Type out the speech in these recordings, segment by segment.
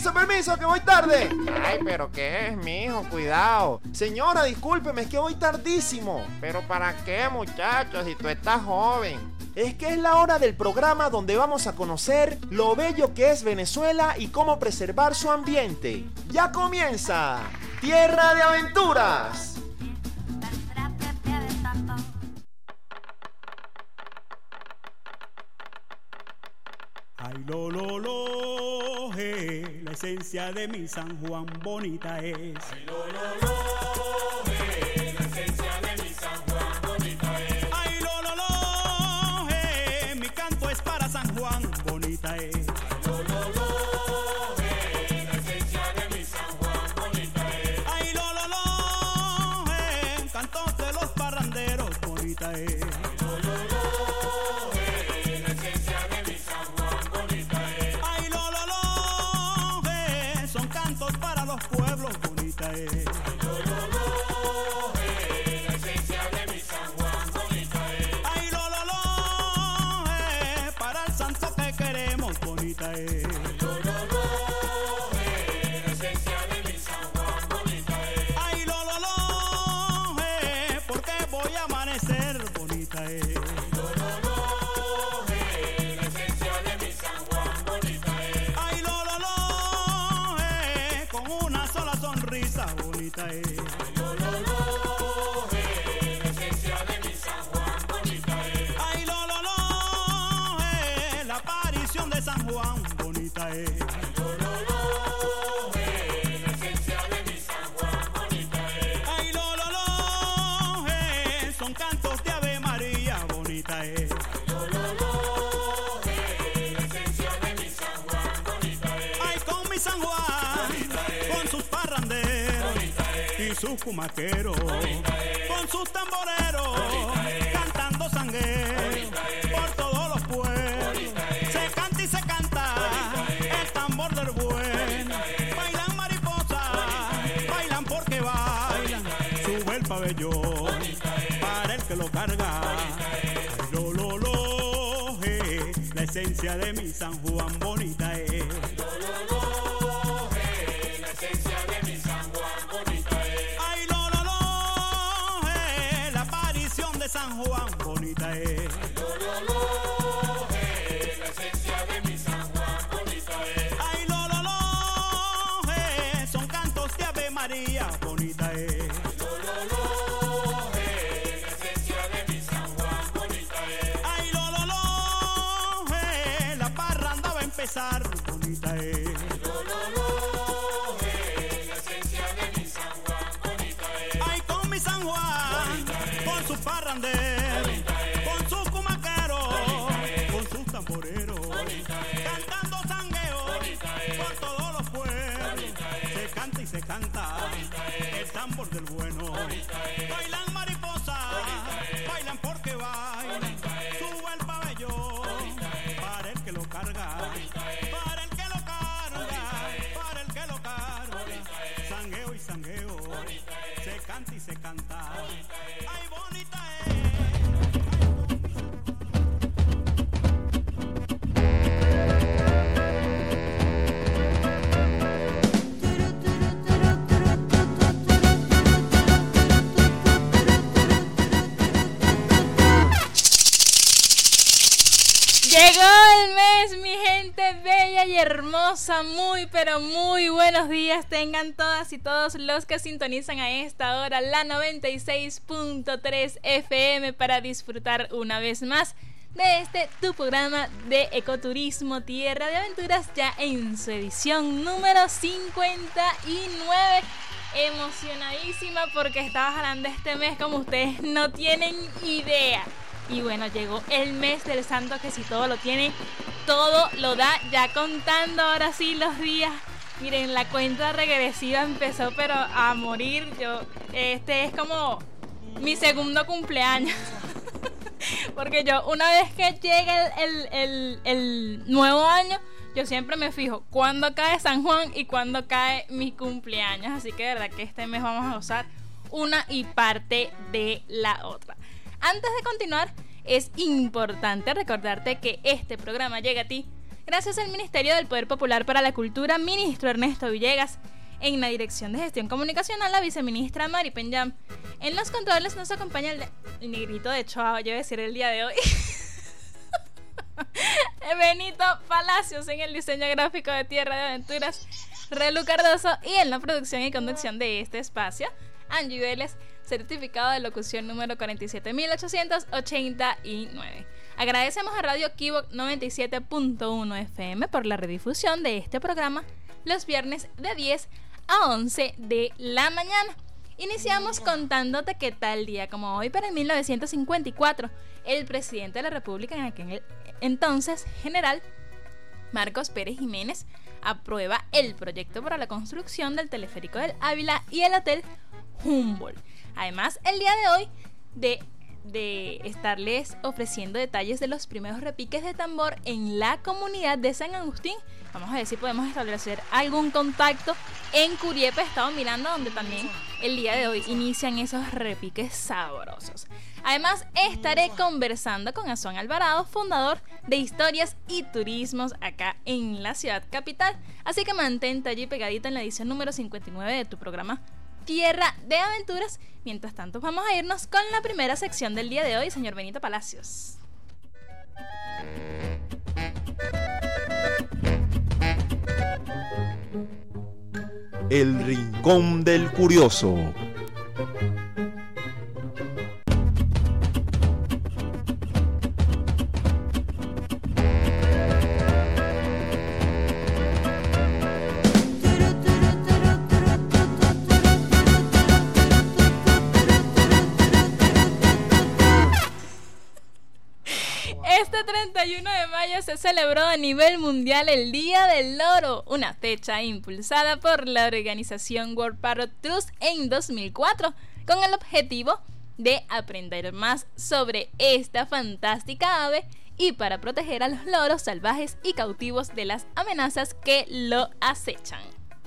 Permiso, que voy tarde. Ay, pero ¿qué es, mijo? Cuidado. Señora, discúlpeme, es que voy tardísimo. ¿Pero para qué, muchacho, si tú estás joven? Es que es la hora del programa donde vamos a conocer lo bello que es Venezuela y cómo preservar su ambiente. ¡Ya comienza! ¡Tierra de Aventuras! Ay, la esencia de mi San Juan bonita es. Ay, la esencia de mi San Juan bonita es. Ay, mi canto es para San Juan bonita es. Ay, la esencia de mi San Juan bonita es. Ay, cantos de los parranderos bonita es. Pueblos bonita es. Ay, la esencia de mi San Juan bonita es. Ay, para el santo que queremos bonita es. Ay, la esencia de mi San Juan bonita es. Ay, porque voy a amanecer bonita es. Ay, la esencia de mi San Juan bonita es. Ay, con una sola sonrisa bonita es. Ay, la esencia de mi San Juan bonita es. Ay, la aparición de San Juan bonita es. Ay, la esencia de mi San Juan bonita es. Ay, son cantos de Ave María bonita es. Ay, la esencia de mi San Juan bonita es. Ay, con mi San Juan, con sus parranderos y sus cumaqueros, con sus tamboreros, cantando sanguero por todos los pueblos. Se canta y se canta el tambor del bueno. Bailan mariposas, bailan porque bailan. Sube el pabellón para el que lo carga. Ay, la esencia de mi San Juan bonita es. La esencia de mi San Juan bonita es. Ay, la aparición de San Juan bonita es. La esencia de mi San Juan bonita es. Ay, son cantos de Ave María bonita es. La esencia de mi San Juan bonita es. Ay, la parranda va a empezar bonita es. La esencia de mi San Juan bonita es. Ay, con mi San Juan, con sus parranderos, con sus cumaqueros, con sus tamboreros, cantando sangueo por todos los pueblos. Se canta y se canta el tambor del bueno. Bailan mariposas, bailan porque bailan. Sube el pabellón para el que lo carga, para el que lo carga, para el que lo carga. Sangueo y sangueo, se canta y se canta. Ay, bonita es. Llegó el mes, mi gente bella y hermosa. Muy pero muy buenos días tengan todas y todos los que sintonizan a esta hora la 96.3 FM para disfrutar una vez más de este tu programa de ecoturismo Tierra de Aventuras, ya en su edición número 59. Emocionadísima porque estaba jalando este mes como ustedes no tienen idea. Y bueno, llegó el mes del santo que si todo lo tiene, todo lo da. Ya contando ahora sí los días. Miren, la cuenta regresiva empezó pero a morir. Este es como mi segundo cumpleaños. Porque yo una vez que llega el nuevo año, yo siempre me fijo cuándo cae San Juan y cuándo cae mi cumpleaños. Así que de verdad que este mes vamos a gozar una y parte de la otra. Antes de continuar, es importante recordarte que este programa llega a ti gracias al Ministerio del Poder Popular para la Cultura, ministro Ernesto Villegas. En la Dirección de Gestión Comunicacional, la viceministra Mari Penyam. En los controles nos acompaña el negrito de Choa, yo voy a decir el día de hoy. Benito Palacios en el diseño gráfico de Tierra de Aventuras. Relu Cardoso y en la producción y conducción de este espacio, Angie Vélez, certificado de locución número 47.889. Agradecemos a Radio Kibok 97.1 FM por la redifusión de este programa los viernes de 10 a 11 de la mañana. Iniciamos contándote que tal día como hoy, pero en 1954, el presidente de la República en aquel entonces, general Marcos Pérez Jiménez, aprueba el proyecto para la construcción del teleférico del Ávila y el Hotel Humboldt. Además, el día de hoy de estarles ofreciendo detalles de los primeros repiques de tambor en la comunidad de San Agustín. Vamos a ver si podemos establecer algún contacto en Curiepe, Estado Miranda, donde también el día de hoy inician esos repiques sabrosos. Además, estaré conversando con Asuán Alvarado, fundador de Historias y Turismos acá en la ciudad capital. Así que mantente allí pegadita en la edición número 59 de tu programa Tierra de Aventuras. Mientras tanto, vamos a irnos con la primera sección del día de hoy, señor Benito Palacios. El Rincón del Curioso. Este 31 de mayo se celebró a nivel mundial el Día del Loro, una fecha impulsada por la organización World Parrot Trust en 2004, con el objetivo de aprender más sobre esta fantástica ave y para proteger a los loros salvajes y cautivos de las amenazas que lo acechan.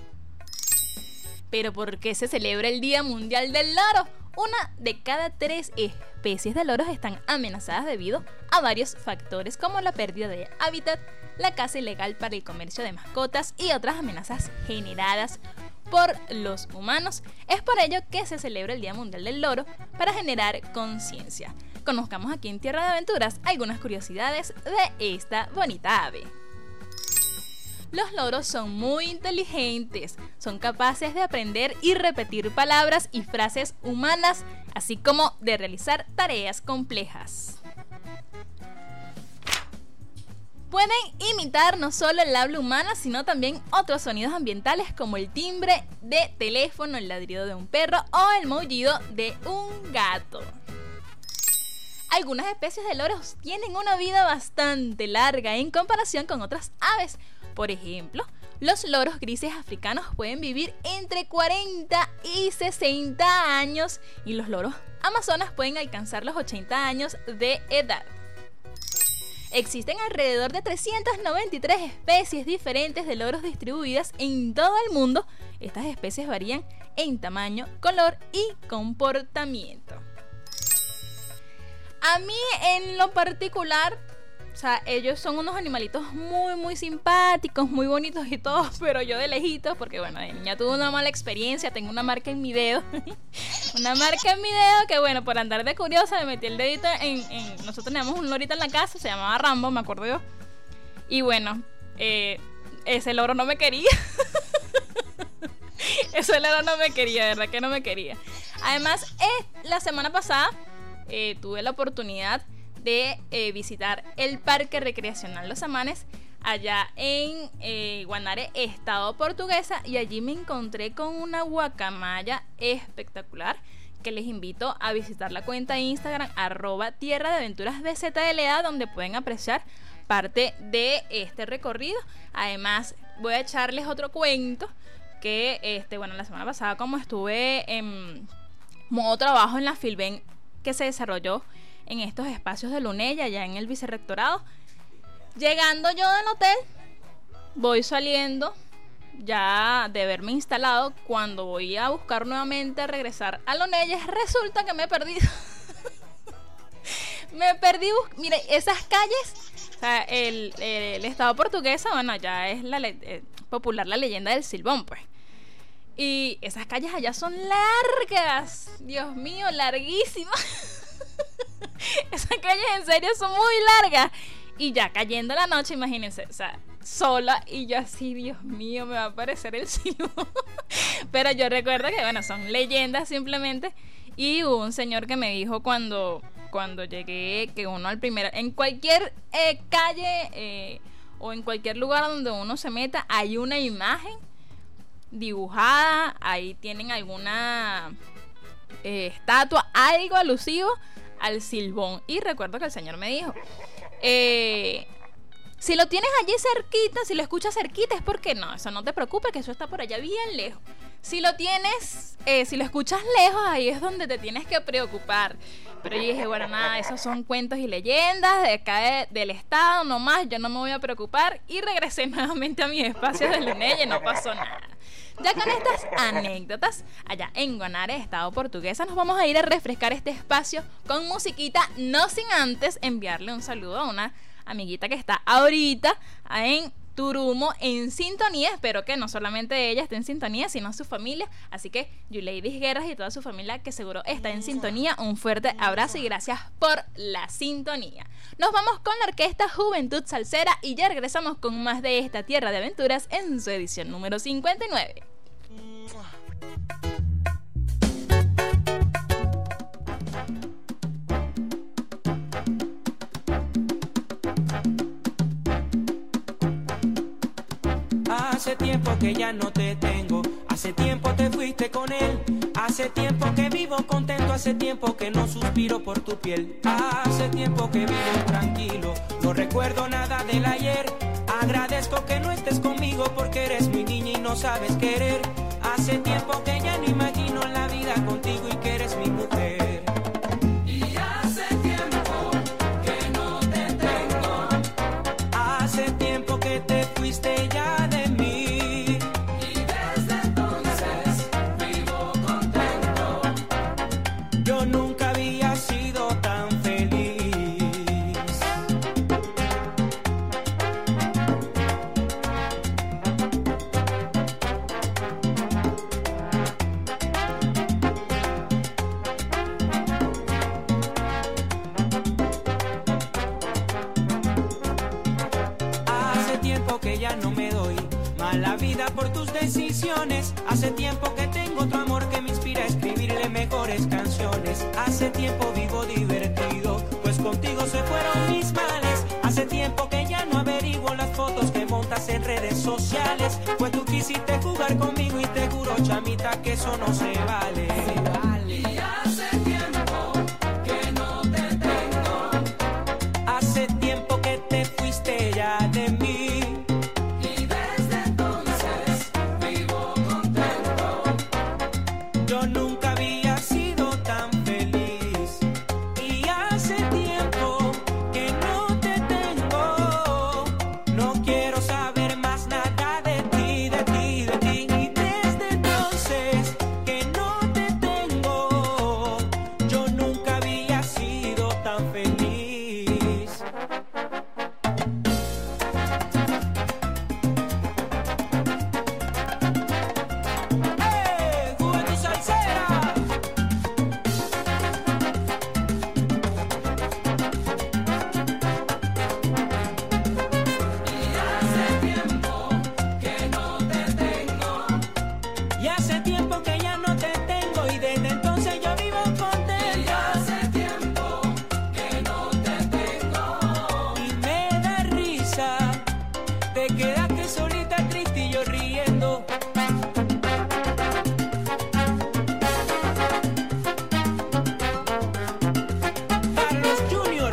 ¿Pero por qué se celebra el Día Mundial del Loro? Una de cada 3 especies de loros están amenazadas debido a varios factores como la pérdida de hábitat, la caza ilegal para el comercio de mascotas y otras amenazas generadas por los humanos. Es por ello que se celebra el Día Mundial del Loro para generar conciencia. Conozcamos aquí en Tierra de Aventuras algunas curiosidades de esta bonita ave. Los loros son muy inteligentes, son capaces de aprender y repetir palabras y frases humanas, así como de realizar tareas complejas. Pueden imitar no solo el habla humana, sino también otros sonidos ambientales como el timbre de teléfono, el ladrido de un perro o el maullido de un gato. Algunas especies de loros tienen una vida bastante larga en comparación con otras aves. Por ejemplo, los loros grises africanos pueden vivir entre 40 y 60 años y los loros amazonas pueden alcanzar los 80 años de edad. Existen alrededor de 393 especies diferentes de loros distribuidas en todo el mundo. Estas especies varían en tamaño, color y comportamiento. A mí en lo particular, o sea, ellos son unos animalitos muy simpáticos, muy bonitos y todo, pero yo de lejitos, porque bueno, de niña tuve una mala experiencia, tengo una marca en mi dedo. Una marca en mi dedo que bueno, por andar de curiosa me metí el dedito nosotros teníamos un lorito en la casa, se llamaba Rambo, me acuerdo yo. Y bueno, ese loro no me quería. Ese loro no me quería, de verdad que no me quería. Además, la semana pasada tuve la oportunidad de visitar el Parque Recreacional Los Amanes allá en Guanare, Estado Portuguesa, y allí me encontré con una guacamaya espectacular que les invito a visitar la cuenta de Instagram @Tierra de Aventuras BZLA, donde pueden apreciar parte de este recorrido. Además, voy a echarles otro cuento que bueno, la semana pasada, como estuve en modo trabajo en la Filben que se desarrolló en estos espacios de Lunella, allá en el vicerrectorado, llegando yo del hotel, voy saliendo ya de haberme instalado, cuando voy a buscar nuevamente regresar a Lunella, resulta que me he perdido. Me perdí, mire, esas calles O sea, el estado portuguesa, bueno, ya es popular la leyenda del Silbón, pues. Y esas calles allá son largas. Dios mío, larguísimas. Esas calles en serio son muy largas. Y ya cayendo la noche, imagínense, o sea, sola, y yo así, Dios mío, me va a aparecer el Silbón. Pero yo recuerdo que, bueno, son leyendas simplemente. Y hubo un señor que me dijo cuando llegué que uno en cualquier calle o en cualquier lugar donde uno se meta, hay una imagen dibujada, ahí tienen alguna estatua, algo alusivo al Silbón. Y recuerdo que el señor me dijo, si lo tienes allí cerquita, si lo escuchas cerquita, es porque no, eso no te preocupes, que eso está por allá bien lejos. Si lo tienes, si lo escuchas lejos, ahí es donde te tienes que preocupar. Pero yo dije, bueno, nada, esos son cuentos y leyendas de acá del estado nomás, yo no me voy a preocupar. Y regresé nuevamente a mi espacio de Lunella y no pasó nada. Ya con estas anécdotas, allá en Guanare, estado portuguesa, nos vamos a ir a refrescar este espacio con musiquita, no sin antes enviarle un saludo a una amiguita que está ahorita en Turumo en sintonía. Espero que no solamente ella esté en sintonía, sino su familia. Así que Yuleidis Guerras y toda su familia, que seguro está en sintonía, un fuerte abrazo y gracias por la sintonía. Nos vamos con la orquesta Juventud Salsera y ya regresamos con más de esta Tierra de Aventuras en su edición número 59. Hace tiempo que ya no te tengo, hace tiempo te fuiste con él, hace tiempo que vivo contento, hace tiempo que no suspiro por tu piel, hace tiempo que vivo tranquilo, no recuerdo nada del ayer, agradezco que no estés conmigo porque eres mi niña y no sabes querer, hace tiempo que ya no imagino la vida contigo y que eres mi mujer. Y hace tiempo que no te tengo, hace tiempo que te fuiste ya de mí, y desde entonces vivo contento, yo nunca había sido tan feliz. Hace tiempo que ya no me doy mala vida por tus decisiones, hace tiempo que tengo otro amor que me inspira a escribirle mejores canciones, hace tiempo vivo divertido, pues contigo se fueron mis males, hace tiempo que ya no averiguo las fotos que montas en redes sociales, pues tú quisiste jugar conmigo y te juro, chamita, que eso no se vale. Y hace tiempo que no te tengo, hace tiempo que te fuiste ya de mí, y desde entonces vivo contento, yo nunca había sido tan feliz. Y hace tiempo que no te tengo, no quiero saber más nada de ti, de ti, de ti. Y desde entonces que no te tengo, yo nunca había sido tan feliz. Juventud Salsera. Y hace tiempo que no te tengo, y hace tiempo que ya no te tengo, y desde entonces yo vivo contento. Y hace tiempo que no te tengo, y me da risa, te quedaste solita triste y yo riendo. Carlos Junior.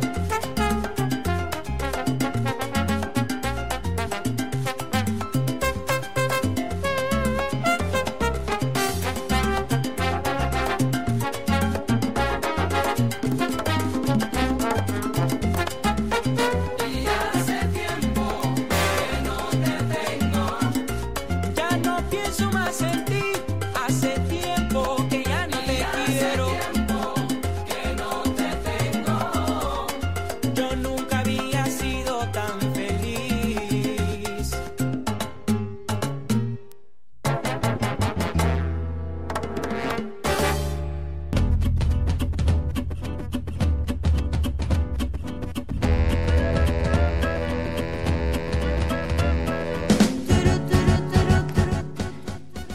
Y hace tiempo que no te tengo, ya no pienso más en ti, hace tiempo que ya no te quiero. Hace tiempo que no te tengo, yo nunca había sido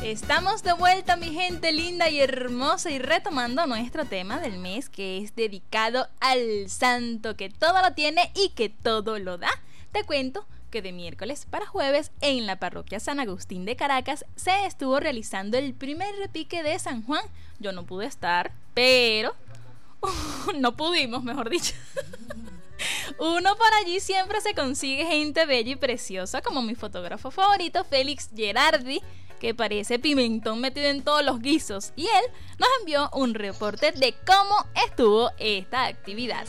Estamos de vuelta, mi gente linda y hermosa, y retomando nuestro tema del mes, que es dedicado al santo que todo lo tiene y que todo lo da. Te cuento que de miércoles para jueves en la parroquia San Agustín de Caracas se estuvo realizando el primer repique de San Juan. Yo no pude estar, pero no pudimos, mejor dicho. Uno por allí siempre se consigue gente bella y preciosa, como mi fotógrafo favorito, Félix Gerardi, que parece pimentón metido en todos los guisos, y él nos envió un reporte de cómo estuvo esta actividad.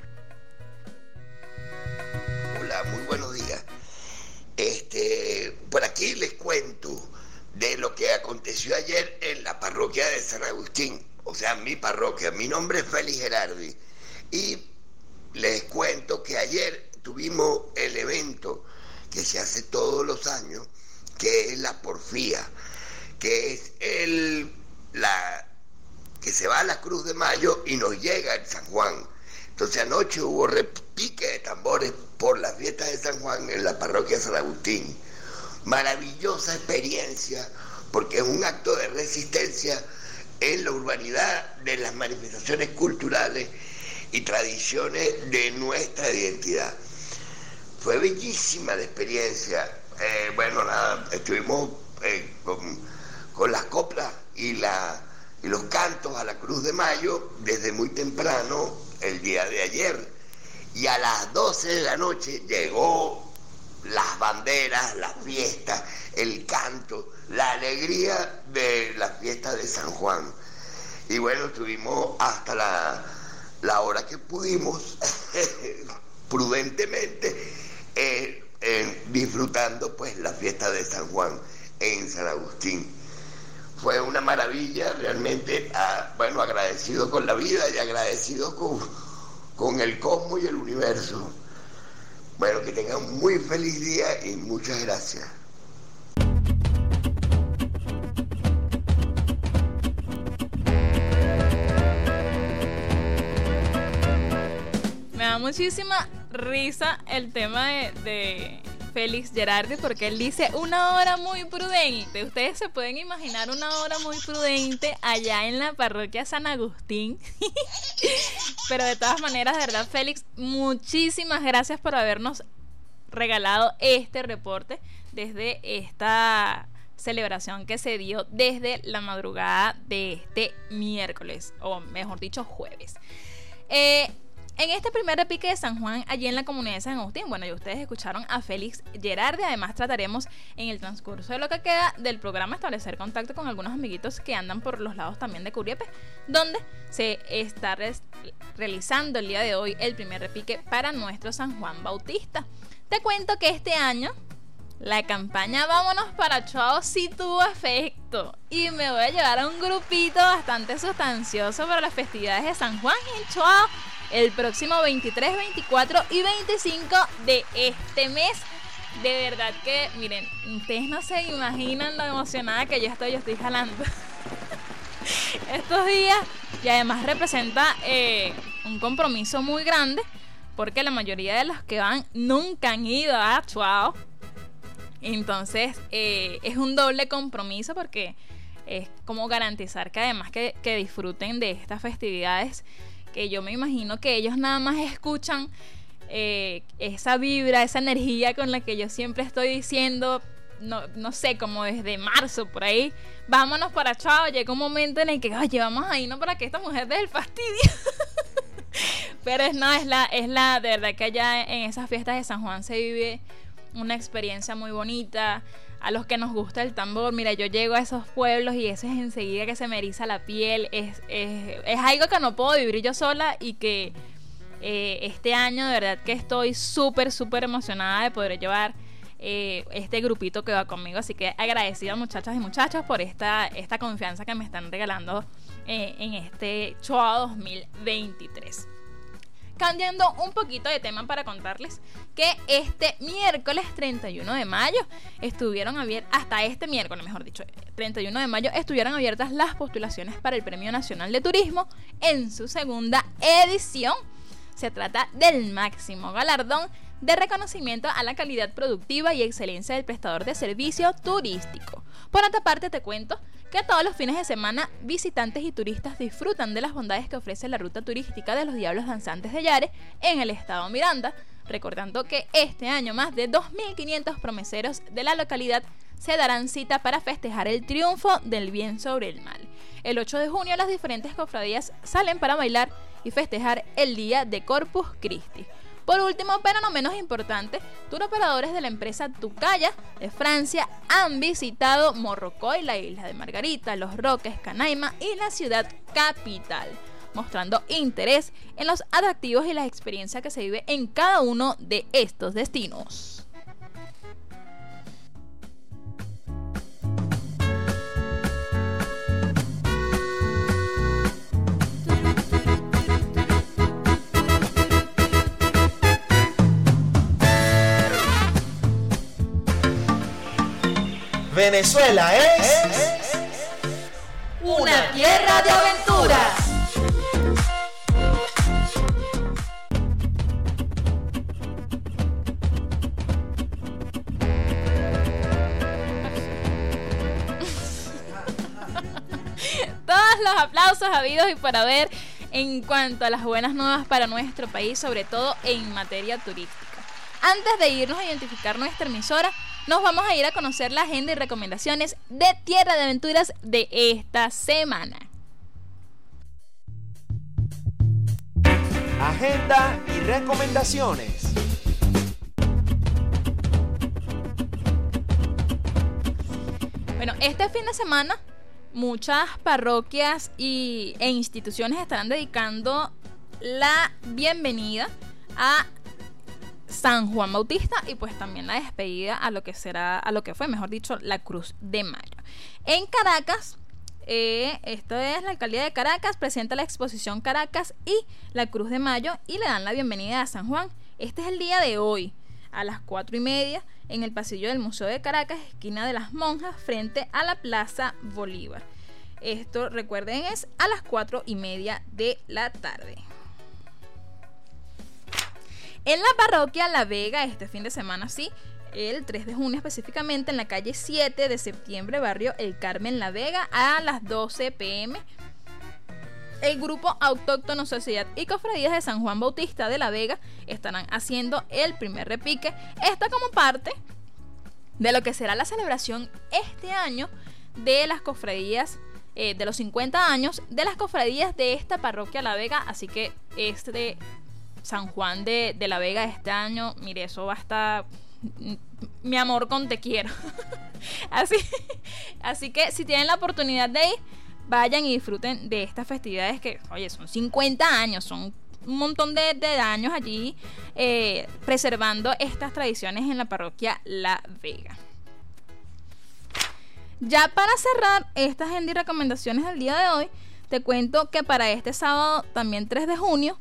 Hola, muy buenos días. Por aquí les cuento de lo que aconteció ayer en la parroquia de San Agustín, o sea, mi parroquia. Mi nombre es Félix Gerardi y les cuento que ayer tuvimos el evento que se hace todos los años, que es la porfía, que es que se va a la Cruz de Mayo y nos llega el San Juan. Entonces anoche hubo repique de tambores por las fiestas de San Juan en la parroquia de San Agustín. Maravillosa experiencia, porque es un acto de resistencia en la urbanidad de las manifestaciones culturales y tradiciones de nuestra identidad. Fue bellísima la experiencia. Estuvimos con las coplas y los cantos a la Cruz de Mayo desde muy temprano el día de ayer, y a las 12 de la noche llegó las banderas, la fiesta, el canto, la alegría de la fiesta de San Juan. Y bueno, estuvimos hasta la hora que pudimos, prudentemente, disfrutando pues la fiesta de San Juan en San Agustín. Fue una maravilla, realmente, agradecido con la vida y agradecido con el cosmos y el universo. Bueno, que tengan un muy feliz día y muchas gracias. Me da muchísima risa el tema de Félix Gerardi, porque él dice una hora muy prudente. Ustedes se pueden imaginar una hora muy prudente allá en la parroquia San Agustín. Pero de todas maneras, de verdad, Félix, muchísimas gracias por habernos regalado este reporte desde esta celebración que se dio desde la madrugada de este miércoles, o mejor dicho, jueves. En este primer repique de San Juan, allí en la comunidad de San Agustín, bueno, ya ustedes escucharon a Félix Gerardi. Además, trataremos en el transcurso de lo que queda del programa establecer contacto con algunos amiguitos que andan por los lados también de Curiepe, donde se está realizando el día de hoy el primer repique para nuestro San Juan Bautista. Te cuento que este año la campaña Vámonos para Chuao sí tuvo efecto, y me voy a llevar a un grupito bastante sustancioso para las festividades de San Juan en Chuao el próximo 23, 24 y 25 de este mes. De verdad que, miren, ustedes no se imaginan lo emocionada que yo estoy jalando estos días, y además representa un compromiso muy grande, porque la mayoría de los que van nunca han ido a Chuao. Entonces es un doble compromiso, porque es como garantizar que además que disfruten de estas festividades, que yo me imagino que ellos nada más escuchan esa vibra, esa energía con la que yo siempre estoy diciendo, no sé, como desde marzo por ahí, vámonos para Chuao. Llega un momento en el que, oye, vamos a irnos para que esta mujer dé el fastidio. Pero es la de verdad que allá en esas fiestas de San Juan se vive una experiencia muy bonita. A los que nos gusta el tambor, mira, yo llego a esos pueblos y eso es enseguida que se me eriza la piel. Es algo que no puedo vivir yo sola, y que este año de verdad que estoy súper emocionada de poder llevar este grupito que va conmigo. Así que agradecida, muchachas y muchachos, por esta confianza que me están regalando en este Chuao 2023. Cambiando un poquito de tema para contarles que este miércoles 31 de mayo estuvieron abiertas, hasta este miércoles, mejor dicho, 31 de mayo estuvieron abiertas las postulaciones para el Premio Nacional de Turismo en su segunda edición. Se trata del máximo galardón de reconocimiento a la calidad productiva y excelencia del prestador de servicio turístico. Por otra parte, te cuento que todos los fines de semana visitantes y turistas disfrutan de las bondades que ofrece la ruta turística de los Diablos Danzantes de Yare en el estado Miranda, recordando que este año más de 2.500 promeseros de la localidad se darán cita para festejar el triunfo del bien sobre el mal. El 8 de junio las diferentes cofradías salen para bailar y festejar el día de Corpus Christi. Por último, pero no menos importante, turoperadores de la empresa Tucaya de Francia han visitado Morrocoy, la isla de Margarita, Los Roques, Canaima y la ciudad capital, mostrando interés en los atractivos y la experiencia que se vive en cada uno de estos destinos. Venezuela es una tierra de aventuras. Todos los aplausos habidos y por haber en cuanto a las buenas nuevas para nuestro país, sobre todo en materia turística. Antes de irnos a identificar nuestra emisora, nos vamos a ir a conocer la agenda y recomendaciones de Tierra de Aventuras de esta semana. Agenda y recomendaciones. Bueno, este fin de semana muchas parroquias e instituciones estarán dedicando la bienvenida a San Juan Bautista y pues también la despedida a lo que fue, mejor dicho, la Cruz de Mayo. En Caracas, esto es la alcaldía de Caracas, presenta la exposición Caracas y la Cruz de Mayo y le dan la bienvenida a San Juan. Este es el día de hoy, a las 4:30, en el pasillo del Museo de Caracas, esquina de las Monjas, frente a la Plaza Bolívar. Esto, recuerden, es a las 4:30 de la tarde. En la parroquia La Vega, este fin de semana, sí, el 3 de junio específicamente, en la calle 7 de septiembre, barrio El Carmen La Vega, a las 12 p.m., el grupo autóctono Sociedad y Cofradías de San Juan Bautista de La Vega estarán haciendo el primer repique. Esto como parte de lo que será la celebración este año de las cofradías, de los 50 años de las cofradías de esta parroquia La Vega. Así que San Juan de La Vega este año, mire, eso va a estar mi amor con te quiero. así que si tienen la oportunidad de ir, vayan y disfruten de estas festividades que, oye, son 50 años, son un montón de años allí preservando estas tradiciones en la parroquia La Vega. Ya para cerrar esta agenda y recomendaciones del día de hoy, te cuento que para este sábado, también 3 de junio,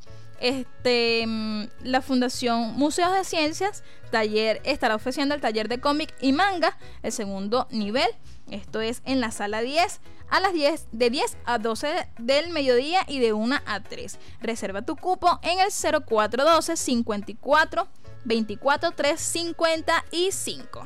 la Fundación Museos de Ciencias estará ofreciendo el taller de cómic y manga, el segundo nivel. Esto es en la sala 10, de 10 a 12 del mediodía y de 1 a 3. Reserva tu cupo en el 0412 54 24 355.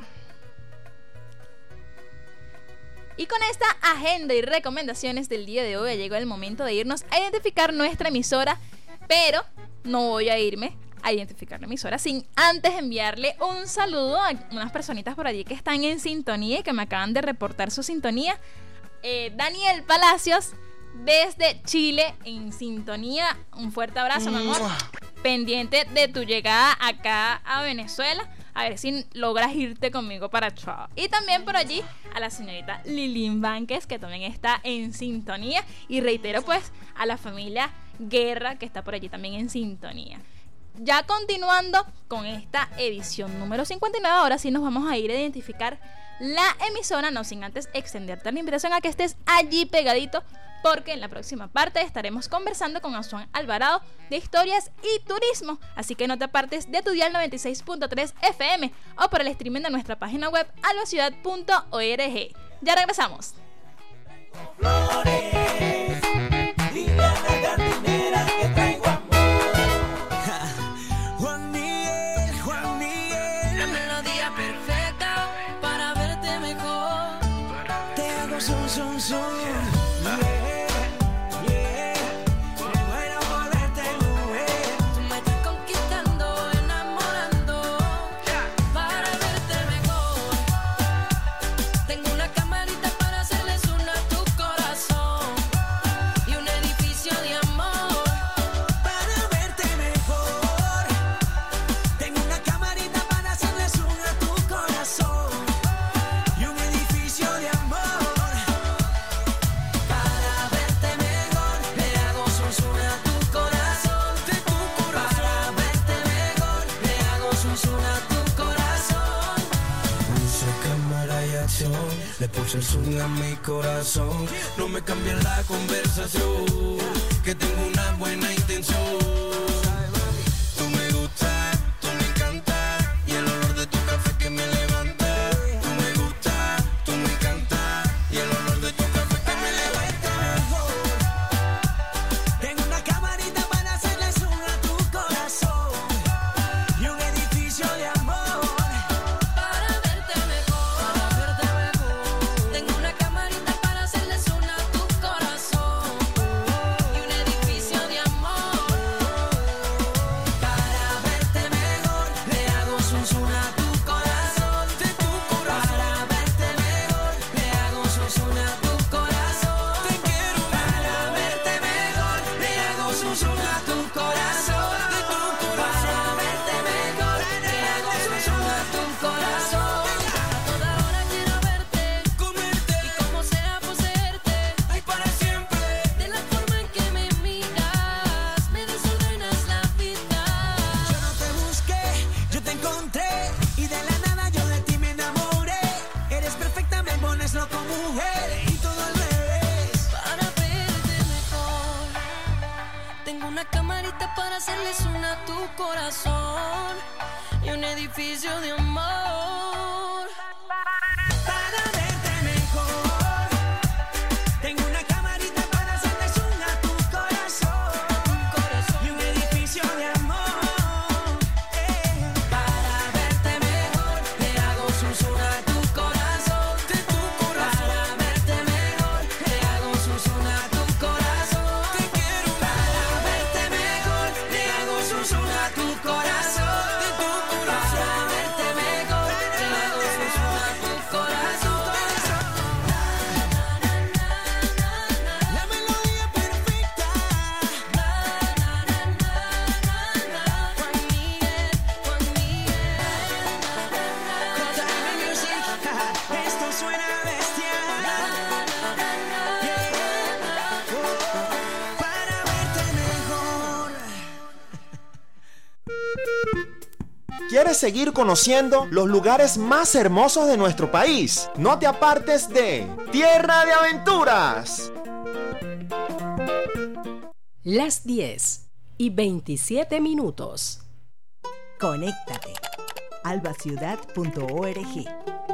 Y con esta agenda y recomendaciones del día de hoy ha llegado el momento de irnos a identificar nuestra emisora, pero no voy a irme a identificar la emisora sin antes enviarle un saludo a unas personitas por allí que están en sintonía y que me acaban de reportar su sintonía. Daniel Palacios desde Chile en sintonía, un fuerte abrazo, mi amor, pendiente de tu llegada acá a Venezuela, a ver si logras irte conmigo para Chao. Y también por allí a la señorita Lilín Vánquez, que también está en sintonía, y reitero pues a la familia Guerra, que está por allí también en sintonía. Ya continuando con esta edición número 59, ahora sí nos vamos a ir a identificar la emisora, no sin antes extenderte la invitación a que estés allí pegadito, porque en la próxima parte estaremos conversando con Asuán Alvarado de historias y turismo, así que no te apartes de tu dial 96.3 FM o por el streaming de nuestra página web albaciudad.org. Ya regresamos. Flores, dile a la jardinera que traigo amor. Juan Miguel, hago zoom, zoom, zoom. Yeah. Le puse el zoom a mi corazón. No me cambien la conversación, que tengo una buena intención. Tú me gustas, tú me encantas, y el olor de tu café que me levanta. Tú me gustas, tú me encantas, y el olor de tu café que me levanta. Tengo una camarita para hacerle zoom a tu corazón y un edificio de amor. Corazón y un edificio de amor. Para verte mejor, tengo una camarita para hacerle zoom a tu corazón y un edificio de amor. Para verte mejor, le hago zoom a tu corazón. Para verte mejor, le hago zoom a tu corazón. Te quiero. Para verte mejor, le hago zoom a tu corazón. Para verte mejor, le hago zoom a tu corazón. La melodía perfecta. Juan Miguel. JM Music. Esto suena bestial. Para verte mejor. ¿Quieres seguir conociendo los lugares más hermosos de nuestro país? No te apartes de Tierra de Aventuras. Las 10:27. Conéctate. albaciudad.org.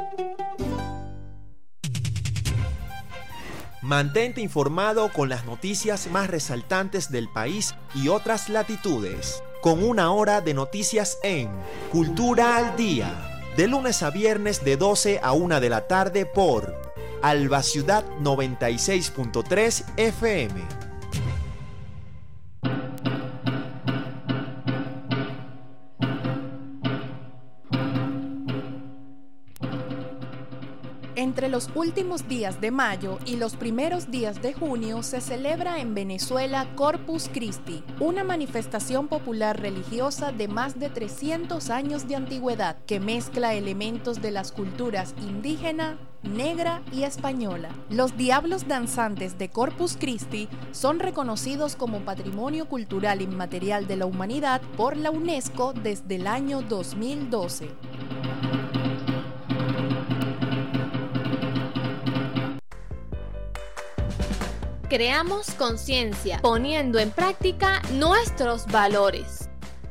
Mantente informado con las noticias más resaltantes del país y otras latitudes, con una hora de noticias en Cultura al Día, de lunes a viernes de 12 a 1 de la tarde por Alba Ciudad 96.3 FM. Entre los últimos días de mayo y los primeros días de junio se celebra en Venezuela Corpus Christi, una manifestación popular religiosa de más de 300 años de antigüedad que mezcla elementos de las culturas indígena, negra y española. Los diablos danzantes de Corpus Christi son reconocidos como Patrimonio Cultural Inmaterial de la Humanidad por la UNESCO desde el año 2012. Creamos conciencia, poniendo en práctica nuestros valores.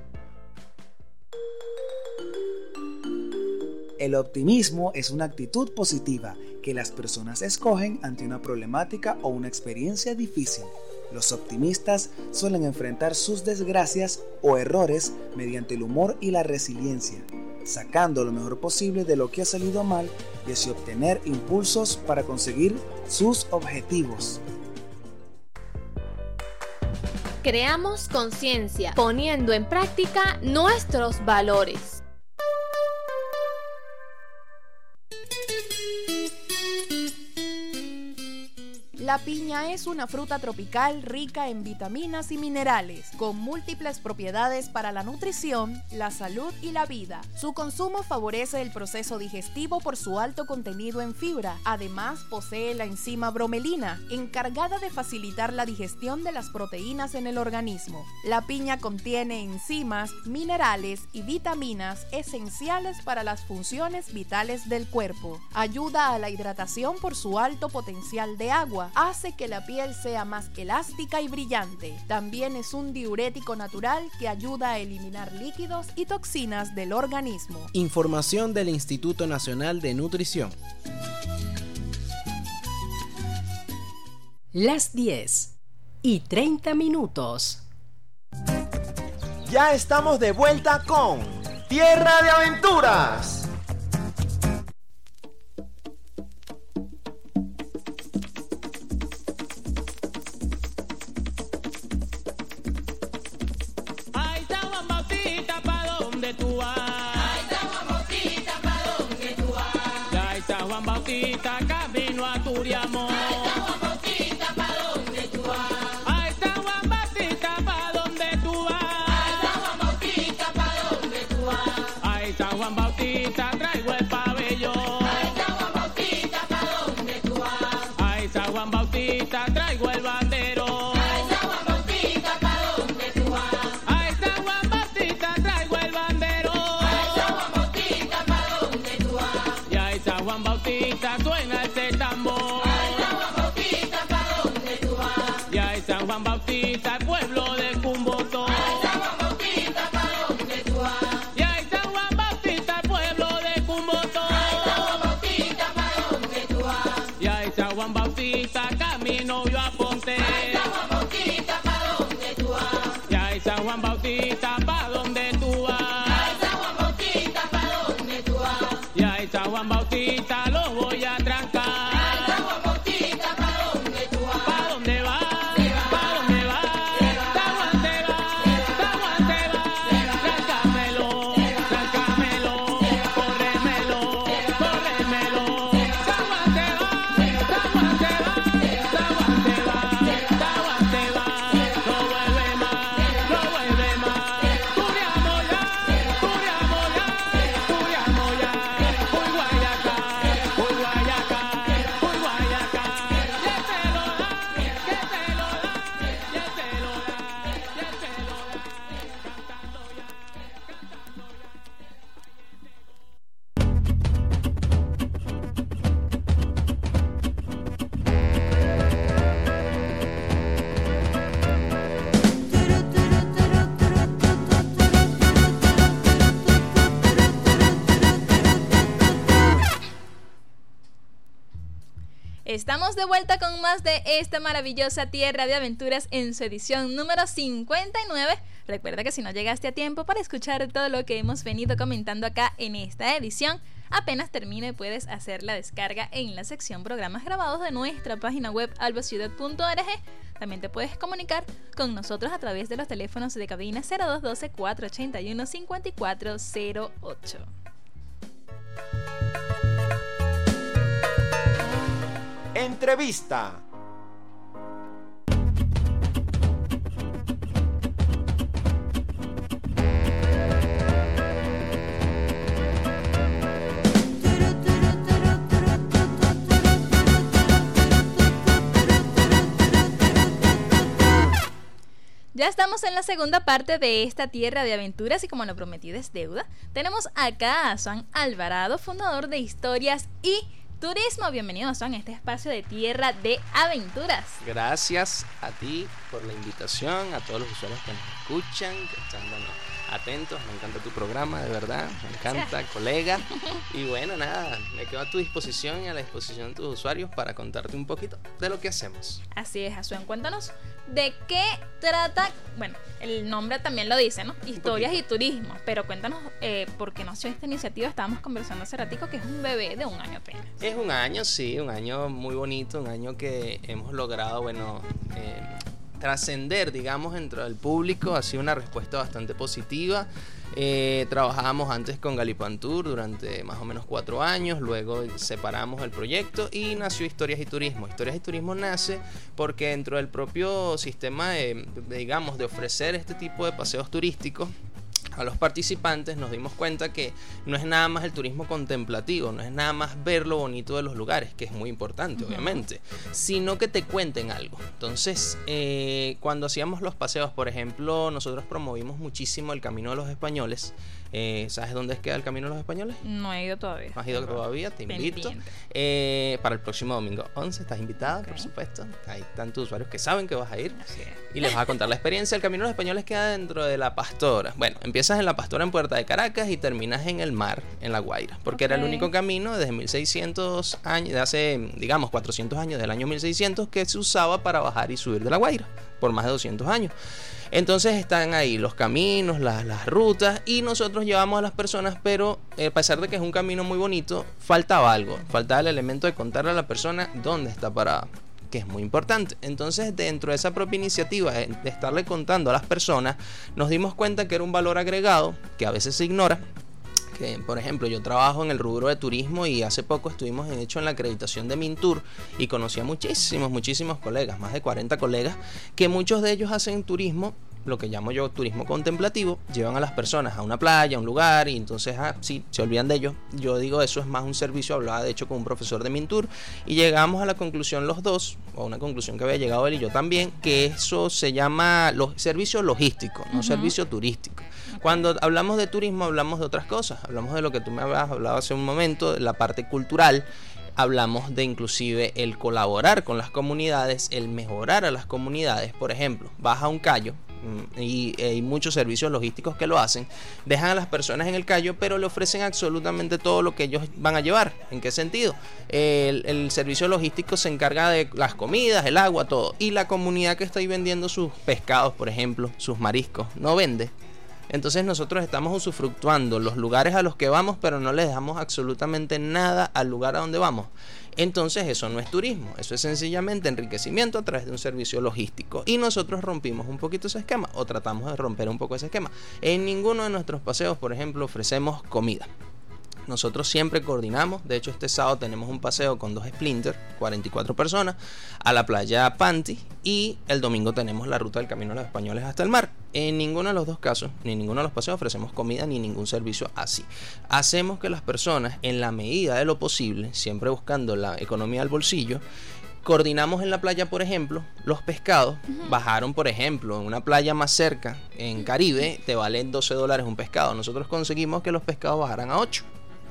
El optimismo es una actitud positiva que las personas escogen ante una problemática o una experiencia difícil. Los optimistas suelen enfrentar sus desgracias o errores mediante el humor y la resiliencia. sacando lo mejor posible de lo que ha salido mal y así obtener impulsos para conseguir sus objetivos. Creamos conciencia, poniendo en práctica nuestros valores. La piña es una fruta tropical rica en vitaminas y minerales, con múltiples propiedades para la nutrición, la salud y la vida. Su consumo favorece el proceso digestivo por su alto contenido en fibra. Además, posee la enzima bromelina, encargada de facilitar la digestión de las proteínas en el organismo. La piña contiene enzimas, minerales y vitaminas esenciales para las funciones vitales del cuerpo. Ayuda a la hidratación por su alto potencial de agua. Hace que la piel sea más elástica y brillante. También es un diurético natural que ayuda a eliminar líquidos y toxinas del organismo. Información del Instituto Nacional de Nutrición. Las 10:30. Ya estamos de vuelta con Tierra de Aventuras. Camino a Turiamo. Ahí está Juan Bautista, ¿pa' dónde tú vas? Ahí está Juan Bautista, ¿pa' dónde tú vas? Ahí está Juan Bautista, ¿pa' dónde tú vas? Ahí está Juan Bautista, traigo el pabellón. Ahí está Juan Bautista, ¿pa' dónde tú vas? Ahí está Juan Bautista, traigo el bandero. Ahí está Juan Bautista, ¿pa' dónde tú vas? Ahí está Juan Bautista, traigo el bandero. Ahí está Juan Bautista, ¿pa' dónde tú vas? Y ahí está Juan Bautista, suena este tambor. Ahí está Juan Bautista, ¿pa' dónde tú vas? Y ahí está Juan Bautista, el pueblo de Cumboto. Ahí está Juan Bautista, ¿pa' dónde tú vas? Y ahí está Juan Bautista, el pueblo de Cumboto. Ahí está Juan Bautista, ¿pa' dónde tú vas? Y ahí está Juan Bautista, camino yo a Ponte. Ahí está Juan Bautista, ¿pa' dónde tú vas? Y ahí está Juan Bautista, ¿pa' dónde tú vas? Ahí está Juan Bautista, ¿pa' dónde tú vas? Y ahí está Juan Bautista, lo voy a trancar. Ahí está Juan Bautista, ¿pa' dónde tú vas? ¿Pa' dónde vas? ¿Pa' dónde vas? ¿Ta Juan te va? ¿Ta Juan te va? Tráncamelo, tráncamelo, córremelo, córremelo. ¿Ta Juan te va? ¿Ta Juan te va? ¿Ta Juan te va? ¿Ta Juan te va? No vuelve más, no vuelve más. Curiamo ya, curiamo ya, curiamo ya. Uy Guayacá, uy Guayacá, uy Guayacá. Ya te lo da, que te lo da, ya te lo da, ya te lo da. Cantando ya, cantando ya. Estamos de vuelta con más de esta maravillosa Tierra de Aventuras en su edición número 59. Recuerda que si no llegaste a tiempo para escuchar todo lo que hemos venido comentando acá en esta edición, apenas termine puedes hacer la descarga en la sección programas grabados de nuestra página web albociudad.org. También te puedes comunicar con nosotros a través de los teléfonos de cabina 0212-481-5408. Entrevista. Ya estamos en la segunda parte de esta Tierra de Aventuras y como lo prometí es deuda, tenemos acá a Swan Alvarado, fundador de Historias y turismo. Bienvenidos a este espacio de Tierra de Aventuras. Gracias a ti por la invitación, a todos los usuarios que nos escuchan, que están atentos. Me encanta tu programa, de verdad, me encanta, colega. Y bueno, nada, me quedo a tu disposición y a la disposición de tus usuarios para contarte un poquito de lo que hacemos. Así es, Azuen, cuéntanos de qué trata. Bueno, el nombre también lo dice, ¿no? Historias y turismo. Pero cuéntanos por qué nació esta iniciativa. Estábamos conversando hace ratico que es un bebé de un año apenas. Es un año, sí, un año muy bonito, un año que hemos logrado, trascender, digamos, dentro del público. Ha sido una respuesta bastante positiva. Trabajábamos antes con Galipantur durante más o menos 4 años, luego separamos el proyecto y nació Historias y Turismo. Historias y Turismo nace porque dentro del propio sistema de ofrecer este tipo de paseos turísticos a los participantes, nos dimos cuenta que no es nada más el turismo contemplativo, no es nada más ver lo bonito de los lugares, que es muy importante, obviamente, sino que te cuenten algo. Entonces, cuando hacíamos los paseos, por ejemplo, nosotros promovimos muchísimo el Camino de los Españoles. ¿Sabes dónde queda el Camino de los Españoles? No he ido todavía. ¿No has ido todavía? Te invito. Para el próximo domingo 11 estás invitada, por supuesto. Hay tantos usuarios que saben que vas a ir y les vas a contar la experiencia. El Camino de los Españoles queda dentro de La Pastora. Bueno, empiezas en La Pastora en Puerta de Caracas y terminas en el mar, en La Guaira, porque era el único camino desde 1600 años, de hace, 400 años, del año 1600, que se usaba para bajar y subir de La Guaira, por más de 200 años. Entonces están ahí los caminos, las rutas, y nosotros llevamos a las personas, pero a pesar de que es un camino muy bonito, faltaba algo, faltaba el elemento de contarle a la persona dónde está parada, que es muy importante. Entonces, dentro de esa propia iniciativa de estarle contando a las personas, nos dimos cuenta que era un valor agregado que a veces se ignora. Que, por ejemplo, yo trabajo en el rubro de turismo y hace poco estuvimos en la acreditación de Mintur y conocí a muchísimos colegas, más de 40 colegas, que muchos de ellos hacen turismo, lo que llamo yo turismo contemplativo. Llevan a las personas a una playa, a un lugar, y entonces sí, se olvidan de ellos. Yo digo, eso es más un servicio. Hablaba de hecho con un profesor de Mintur y llegamos a la conclusión los dos, o una conclusión que había llegado él y yo también, que eso se llama servicio logístico, no servicio turístico. Cuando hablamos de turismo hablamos de otras cosas, hablamos de lo que tú me habías hablado hace un momento, de la parte cultural. Hablamos de inclusive el colaborar con las comunidades, el mejorar a las comunidades. Por ejemplo, vas a un callo, y hay muchos servicios logísticos que lo hacen, dejan a las personas en el callo, pero le ofrecen absolutamente todo lo que ellos van a llevar. ¿En qué sentido? El servicio logístico se encarga de las comidas, el agua, todo, y la comunidad que está ahí vendiendo sus pescados, por ejemplo, sus mariscos, no vende. Entonces nosotros estamos usufructuando los lugares a los que vamos, pero no les damos absolutamente nada al lugar a donde vamos. Entonces eso no es turismo, eso es sencillamente enriquecimiento a través de un servicio logístico. Y nosotros rompimos un poquito ese esquema, o tratamos de romper un poco ese esquema. En ninguno de nuestros paseos, por ejemplo, ofrecemos comida. Nosotros siempre coordinamos. De hecho, este sábado tenemos un paseo con 2 Splinter, 44 personas, a la playa Panty, y el domingo tenemos la ruta del Camino de los Españoles hasta el mar. En ninguno de los dos casos, ni en ninguno de los paseos ofrecemos comida ni ningún servicio así. Hacemos que las personas, en la medida de lo posible, siempre buscando la economía del bolsillo, coordinamos en la playa, por ejemplo, los pescados. Bajaron, por ejemplo, en una playa más cerca, en Caribe, te valen $12 un pescado. Nosotros conseguimos que los pescados bajaran a 8.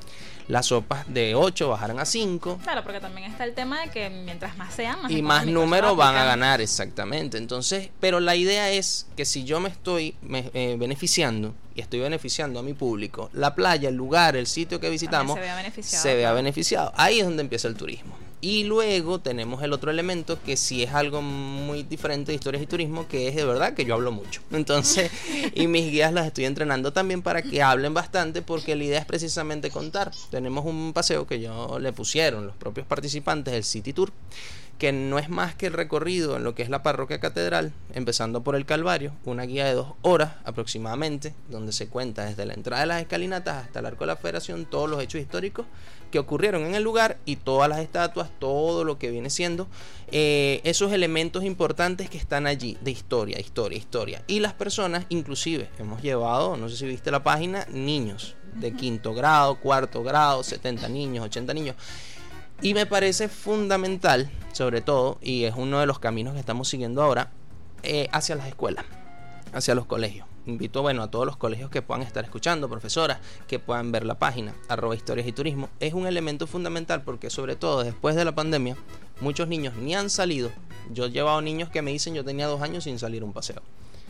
Las sopas de 8 bajaran a 5. Claro, porque también está el tema de que mientras más sean, más y más números van a ganar, exactamente. Entonces, pero la idea es que si yo me estoy beneficiando y estoy beneficiando a mi público, la playa, el lugar, el sitio que visitamos se vea beneficiado. Ahí es donde empieza el turismo. Y luego tenemos el otro elemento que sí es algo muy diferente de Historias y Turismo, que es de verdad que yo hablo mucho. Entonces, y mis guías las estoy entrenando también para que hablen bastante, porque la idea es precisamente contar. Tenemos un paseo que yo le pusieron los propios participantes, el City Tour, que no es más que el recorrido en lo que es la parroquia catedral, empezando por el Calvario, una guía de 2 horas aproximadamente, donde se cuenta desde la entrada de las escalinatas hasta el Arco de la Federación todos los hechos históricos que ocurrieron en el lugar y todas las estatuas, todo lo que viene siendo esos elementos importantes que están allí de historia. Y las personas, inclusive, hemos llevado, no sé si viste la página, niños de 5º grado, 4º grado, 70 niños, 80 niños. Y me parece fundamental, sobre todo, y es uno de los caminos que estamos siguiendo ahora, hacia las escuelas. hacia los colegios. Invito, bueno, a todos los colegios que puedan estar escuchando, profesoras, que puedan ver la página @historias y turismo. Es un elemento fundamental porque, sobre todo después de la pandemia, muchos niños ni han salido. Yo he llevado niños que me dicen: yo tenía 2 años sin salir a un paseo,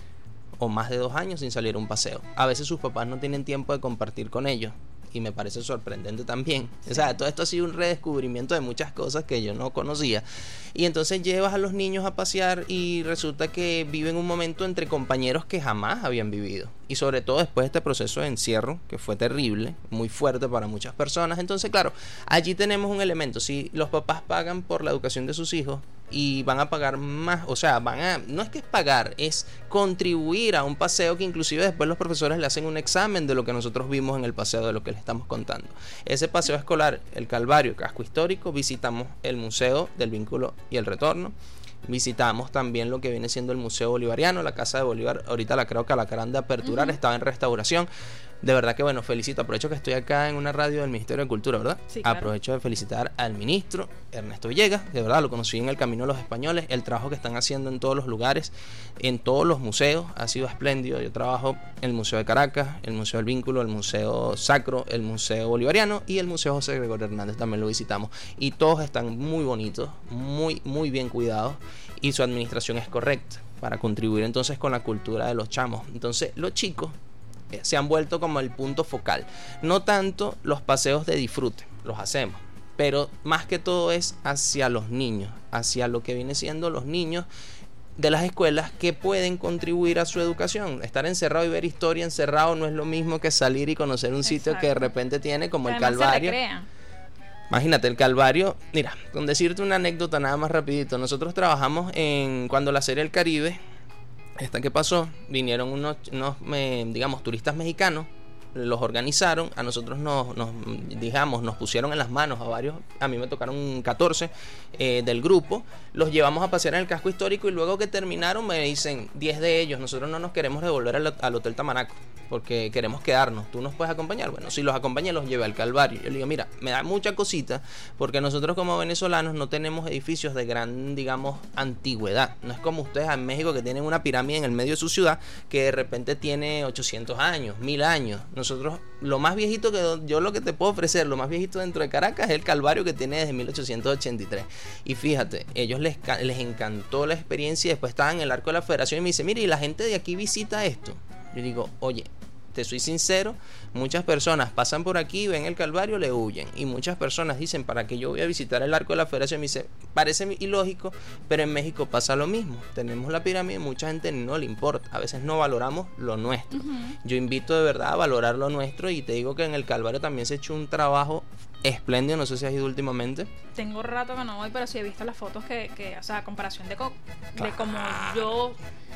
o más de 2 años sin salir a un paseo. A veces sus papás no tienen tiempo de compartir con ellos, y me parece sorprendente también. O sea, todo esto ha sido un redescubrimiento de muchas cosas que yo no conocía. Y entonces llevas a los niños a pasear y resulta que viven un momento entre compañeros que jamás habían vivido. Y sobre todo después de este proceso de encierro, que fue terrible, muy fuerte para muchas personas. Entonces, claro, allí tenemos un elemento. Si los papás pagan por la educación de sus hijos y van a pagar más, o sea, no es que es pagar, es contribuir a un paseo que inclusive después los profesores le hacen un examen de lo que nosotros vimos en el paseo, de lo que les estamos contando. Ese paseo escolar, el Calvario, casco histórico, visitamos el Museo del Vínculo y el Retorno, visitamos también lo que viene siendo el Museo Bolivariano, la Casa de Bolívar, ahorita la creo que la acaban de aperturar, estaba en restauración. De verdad que bueno, felicito, aprovecho que estoy acá en una radio del Ministerio de Cultura, ¿verdad? Sí, claro. Aprovecho de felicitar al ministro Ernesto Villegas, de verdad, lo conocí en el Camino de los Españoles, el trabajo que están haciendo en todos los lugares, en todos los museos, ha sido espléndido. Yo trabajo en el Museo de Caracas, el Museo del Vínculo, el Museo Sacro, el Museo Bolivariano y el Museo José Gregorio Hernández, también lo visitamos, y todos están muy bonitos, muy bien cuidados, y su administración es correcta para contribuir entonces con la cultura de los chamos. Entonces los chicos se han vuelto como el punto focal. No tanto los paseos de disfrute, los hacemos, pero más que todo es hacia los niños, hacia lo que viene siendo los niños de las escuelas que pueden contribuir a su educación. Estar encerrado y ver historia encerrado no es lo mismo que salir y conocer un sitio que de repente tiene como el Calvario. Imagínate, el Calvario, mira, con decirte una anécdota nada más rapidito, nosotros trabajamos cuando la Serie del Caribe, esta que pasó, vinieron unos digamos, turistas mexicanos, los organizaron, a nosotros nos pusieron en las manos a varios, a mí me tocaron 14 del grupo, los llevamos a pasear en el casco histórico y luego que terminaron me dicen 10 de ellos, nosotros no nos queremos devolver al Hotel Tamaraco porque queremos quedarnos, ¿tú nos puedes acompañar? Bueno, si los acompañé los llevé al Calvario. Yo le digo, mira, me da mucha cosita porque nosotros como venezolanos no tenemos edificios de gran, digamos, antigüedad. No es como ustedes en México que tienen una pirámide en el medio de su ciudad que de repente tiene 800 años, 1000 años. Nosotros, lo más viejito que yo lo que te puedo ofrecer, lo más viejito dentro de Caracas es el Calvario que tiene desde 1883. Y fíjate, ellos les encantó la experiencia y después estaban en el Arco de la Federación y me dice, mire, y la gente de aquí visita esto. Yo digo, oye, te soy sincero, muchas personas pasan por aquí, ven el Calvario, le huyen. Y muchas personas dicen, ¿para qué yo voy a visitar el Arco de la Federación? Y me dice, parece ilógico, pero en México pasa lo mismo. Tenemos la pirámide, mucha gente no le importa. A veces no valoramos lo nuestro. Yo invito de verdad a valorar lo nuestro y te digo que en el Calvario también se ha hecho un trabajo espléndido. No sé si has ido últimamente. Tengo rato que no voy, pero sí he visto las fotos que o sea, a comparación de como yo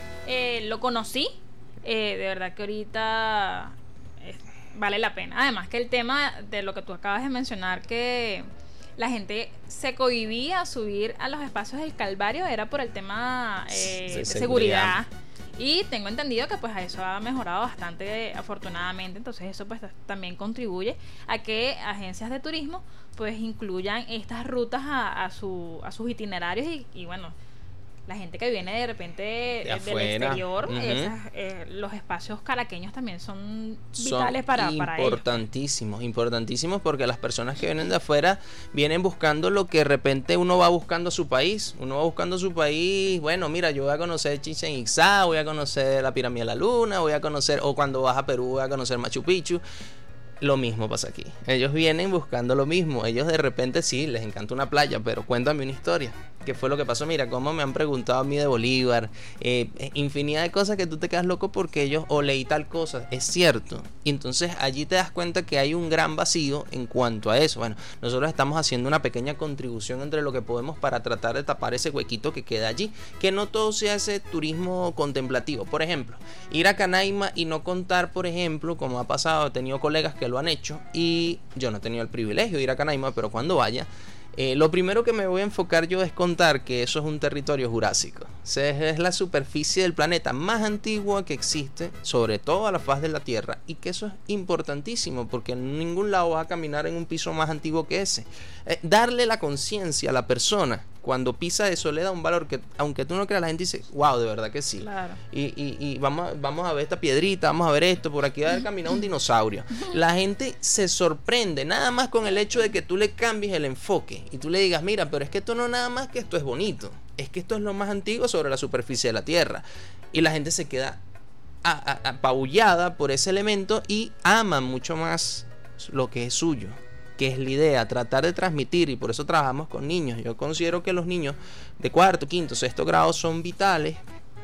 lo conocí. De verdad que ahorita vale la pena. Además que el tema de lo que tú acabas de mencionar, que la gente se cohibía a subir a los espacios del Calvario, era por el tema de seguridad. Y tengo entendido que pues eso ha mejorado bastante afortunadamente. Entonces eso pues también contribuye a que agencias de turismo pues incluyan estas rutas a sus itinerarios y bueno, la gente que viene de repente del exterior, los espacios caraqueños también son vitales para ellos. Importantísimos porque las personas que vienen de afuera vienen buscando lo que de repente uno va buscando a su país. Bueno, mira, yo voy a conocer Chichén Itzá, voy a conocer la Pirámide de la Luna, voy a conocer, o cuando vas a Perú voy a conocer Machu Picchu. Lo mismo pasa aquí. Ellos vienen buscando lo mismo. Ellos de repente sí, les encanta una playa, pero cuéntame una historia. ¿Qué fue lo que pasó? Mira, cómo me han preguntado a mí de Bolívar. Infinidad de cosas que tú te quedas loco porque ellos o leí tal cosa. Es cierto. Y entonces allí te das cuenta que hay un gran vacío en cuanto a eso. Bueno, nosotros estamos haciendo una pequeña contribución entre lo que podemos para tratar de tapar ese huequito que queda allí. Que no todo sea ese turismo contemplativo. Por ejemplo, ir a Canaima y no contar, por ejemplo, como ha pasado, he tenido colegas que lo han hecho y yo no he tenido el privilegio de ir a Canaima, pero cuando vaya, lo primero que me voy a enfocar yo es contar que eso es un territorio jurásico. O sea, es la superficie del planeta más antigua que existe, sobre todo a la faz de la Tierra, y que eso es importantísimo porque en ningún lado vas a caminar en un piso más antiguo que ese. Darle la conciencia a la persona cuando pisa eso le da un valor que, aunque tú no creas, la gente dice, wow, de verdad que sí. Claro. Y vamos a ver esta piedrita, vamos a ver esto, por aquí va a haber caminado un dinosaurio. La gente se sorprende nada más con el hecho de que tú le cambies el enfoque y tú le digas, mira, pero es que esto no nada más que esto es bonito, es que esto es lo más antiguo sobre la superficie de la Tierra. Y la gente se queda apabullada por ese elemento y ama mucho más lo que es suyo, que es la idea, tratar de transmitir, y por eso trabajamos con niños. Yo considero que los niños de cuarto, quinto, sexto grado son vitales.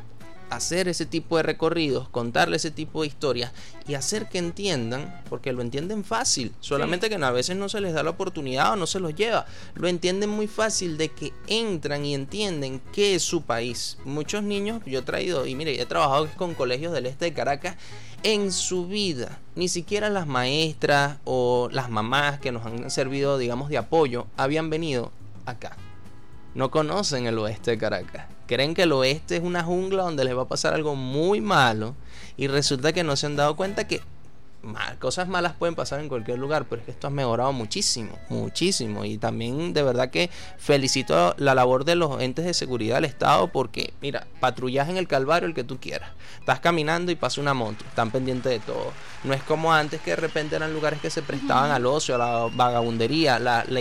Hacer ese tipo de recorridos, contarle ese tipo de historias y hacer que entiendan, porque lo entienden fácil, solamente que a veces no se les da la oportunidad o no se los lleva. Lo entienden muy fácil, de que entran y entienden qué es su país. Muchos niños yo he traído, y mire, he trabajado con colegios del este de Caracas. En su vida, ni siquiera las maestras o las mamás que nos han servido, digamos, de apoyo, habían venido acá. No conocen el oeste de Caracas. Creen que el oeste es una jungla donde les va a pasar algo muy malo, y resulta que no se han dado cuenta que cosas malas pueden pasar en cualquier lugar, pero es que esto ha mejorado muchísimo, muchísimo. Y también de verdad que felicito la labor de los entes de seguridad del Estado, porque mira, patrullaje en el Calvario el que tú quieras, estás caminando y pasa una moto, están pendientes de todo. No es como antes, que de repente eran lugares que se prestaban al ocio, a la vagabundería.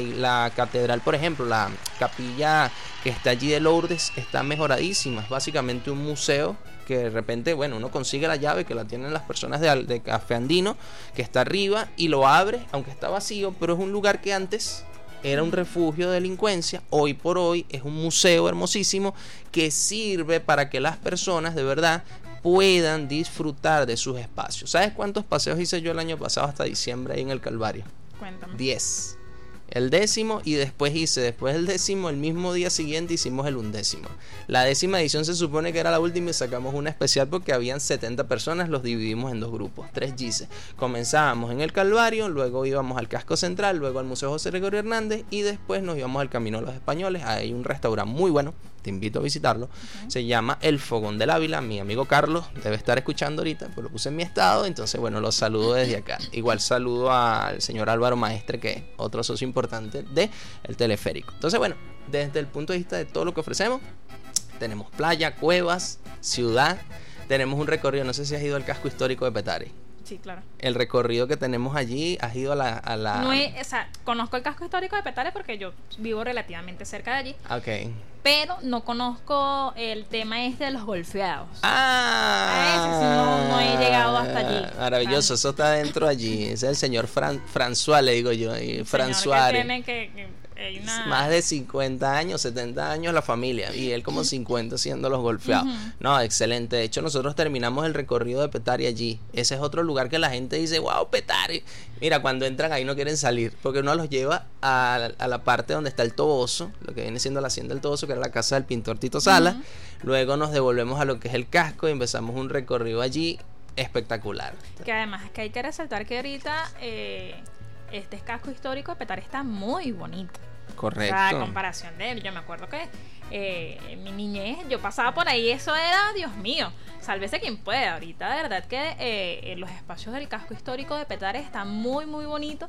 La catedral, por ejemplo, la capilla que está allí de Lourdes, está mejoradísima, es básicamente un museo que de repente, bueno, uno consigue la llave que la tienen las personas de Café Andino, que está arriba, y lo abre, aunque está vacío, pero es un lugar que antes era un refugio de delincuencia. Hoy por hoy es un museo hermosísimo que sirve para que las personas de verdad puedan disfrutar de sus espacios. ¿Sabes cuántos paseos hice yo el año pasado hasta diciembre ahí en el Calvario? Cuéntame. 10. El 10º, y después del 10º, el mismo día siguiente hicimos el 11º. La 10ª edición se supone que era la última y sacamos una especial porque habían 70 personas, los dividimos en 2 grupos, 3 GICE. Comenzábamos en el Calvario, luego íbamos al Casco Central, luego al Museo José Gregorio Hernández, y después nos íbamos al Camino de los Españoles. Hay un restaurante muy bueno, te invito a visitarlo. Se llama El Fogón del Ávila. Mi amigo Carlos debe estar escuchando ahorita, pues lo puse en mi estado, entonces bueno, los saludo desde acá. Igual saludo al señor Álvaro Maestre, que es otro socio importante de El Teleférico. Entonces bueno, desde el punto de vista de todo lo que ofrecemos, tenemos playa, cuevas, ciudad, tenemos un recorrido. No sé si has ido al casco histórico de Petare. Sí, claro. El recorrido que tenemos allí, has ido a la... No es, o sea, conozco el casco histórico de Petare porque yo vivo relativamente cerca de allí. Ok. Pero no conozco el tema este de los golfeados. A ese sí no he llegado hasta allí. Maravilloso, eso está dentro allí. Ese es el señor François, le digo yo. Y François. Tiene más de 50 años, 70 años la familia, y él como 50 haciendo los golfeados. No, excelente. De hecho, nosotros terminamos el recorrido de Petare allí. Ese es otro lugar que la gente dice, wow, Petare. Mira, cuando entran ahí no quieren salir, porque uno los lleva a la parte donde está el Toboso, lo que viene siendo la hacienda del Toboso, que era la casa del pintor Tito Sala. Luego nos devolvemos a lo que es el casco y empezamos un recorrido allí espectacular. Que además es que hay que resaltar que ahorita este casco histórico de Petare está muy bonito. Correcto. O sea, a comparación de él, yo me acuerdo que en mi niñez yo pasaba por ahí, eso era, Dios mío, sálvese quien pueda. Ahorita de verdad que los espacios del casco histórico de Petare están muy muy bonitos.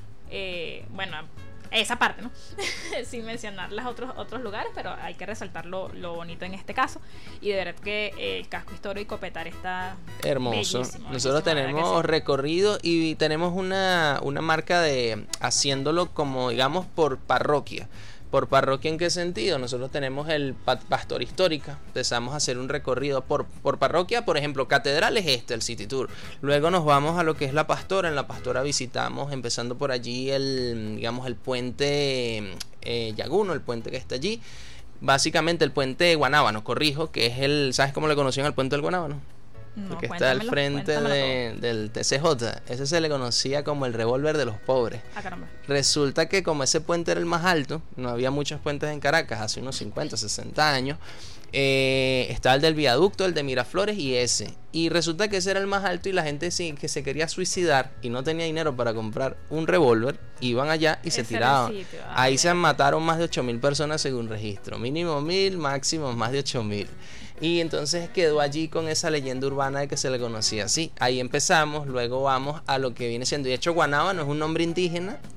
Bueno, esa parte, ¿no? Sin mencionar los otros lugares, pero hay que resaltar lo bonito en este caso. Y de verdad que el casco histórico Petare está hermoso. Bellísimo, nosotros tenemos recorrido y tenemos una marca de haciéndolo como, digamos, por parroquia. ¿Por parroquia en qué sentido? Nosotros tenemos el Pastor Histórica. Empezamos a hacer un recorrido por parroquia. Por ejemplo, Catedral es el City Tour. Luego nos vamos a lo que es La Pastora. En La Pastora visitamos, empezando por allí, el puente Yaguno, el puente que está allí. Básicamente el puente Guanábano, corrijo, que es ¿sabes cómo le conocían al puente del Guanábano? No, que está al frente del TCJ. Ese se le conocía como el revólver de los pobres. Caramba. Resulta que como ese puente era el más alto, no había muchos puentes en Caracas hace unos 50, 60 años. Estaba el del viaducto, el de Miraflores y ese. Y resulta que ese era el más alto, y la gente que se quería suicidar y no tenía dinero para comprar un revólver, iban allá y se tiraban. Ahí se mataron más de 8.000 personas según registro. Mínimo 1.000, máximo más de 8.000. Y entonces quedó allí con esa leyenda urbana de que se le conocía así. Ahí empezamos, luego vamos a lo que viene siendo. Y de hecho, Guanábano es un nombre indígena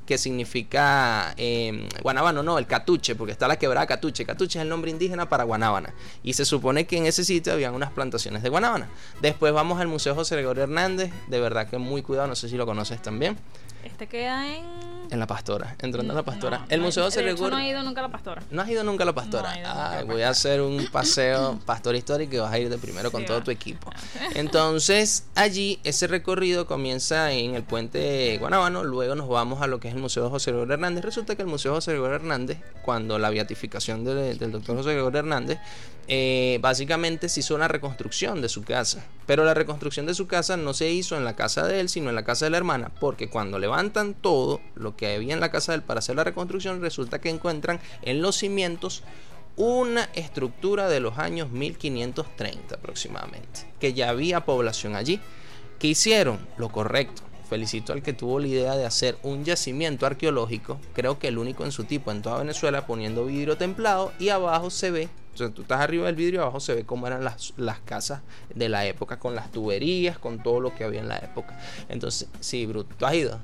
que significa guanábano, no, el Catuche, porque está la quebrada Catuche. Catuche es el nombre indígena para guanábana. Y se supone que en ese sitio habían unas plantaciones de guanábana. Después vamos al Museo José Gregorio Hernández, de verdad que muy cuidado, no sé si lo conoces también. Este queda en La Pastora, entrando a La Pastora. No, el Museo José Gregorio. No he ido nunca a La Pastora. ¿No has ido nunca a La Pastora? Voy a hacer un paseo Pastora Histórico y vas a ir de primero con todo tu equipo. Entonces, allí ese recorrido comienza en el puente Guanábano, luego nos vamos a lo que es el Museo José Gregorio Hernández. Resulta que el Museo José Gregorio Hernández, cuando la beatificación del doctor José Gregorio Hernández, básicamente se hizo una reconstrucción de su casa, pero la reconstrucción de su casa no se hizo en la casa de él, sino en la casa de la hermana, porque cuando levantan todo lo que había en la casa de él para hacer la reconstrucción, resulta que encuentran en los cimientos una estructura de los años 1530 aproximadamente, que ya había población allí. ¿Qué hicieron? Lo correcto. Felicito al que tuvo la idea de hacer un yacimiento arqueológico, creo que el único en su tipo en toda Venezuela, poniendo vidrio templado y abajo se ve, o sea, tú estás arriba del vidrio y abajo se ve cómo eran las casas de la época, con las tuberías, con todo lo que había en la época. Entonces, sí, Bruto, ¿tú has ido?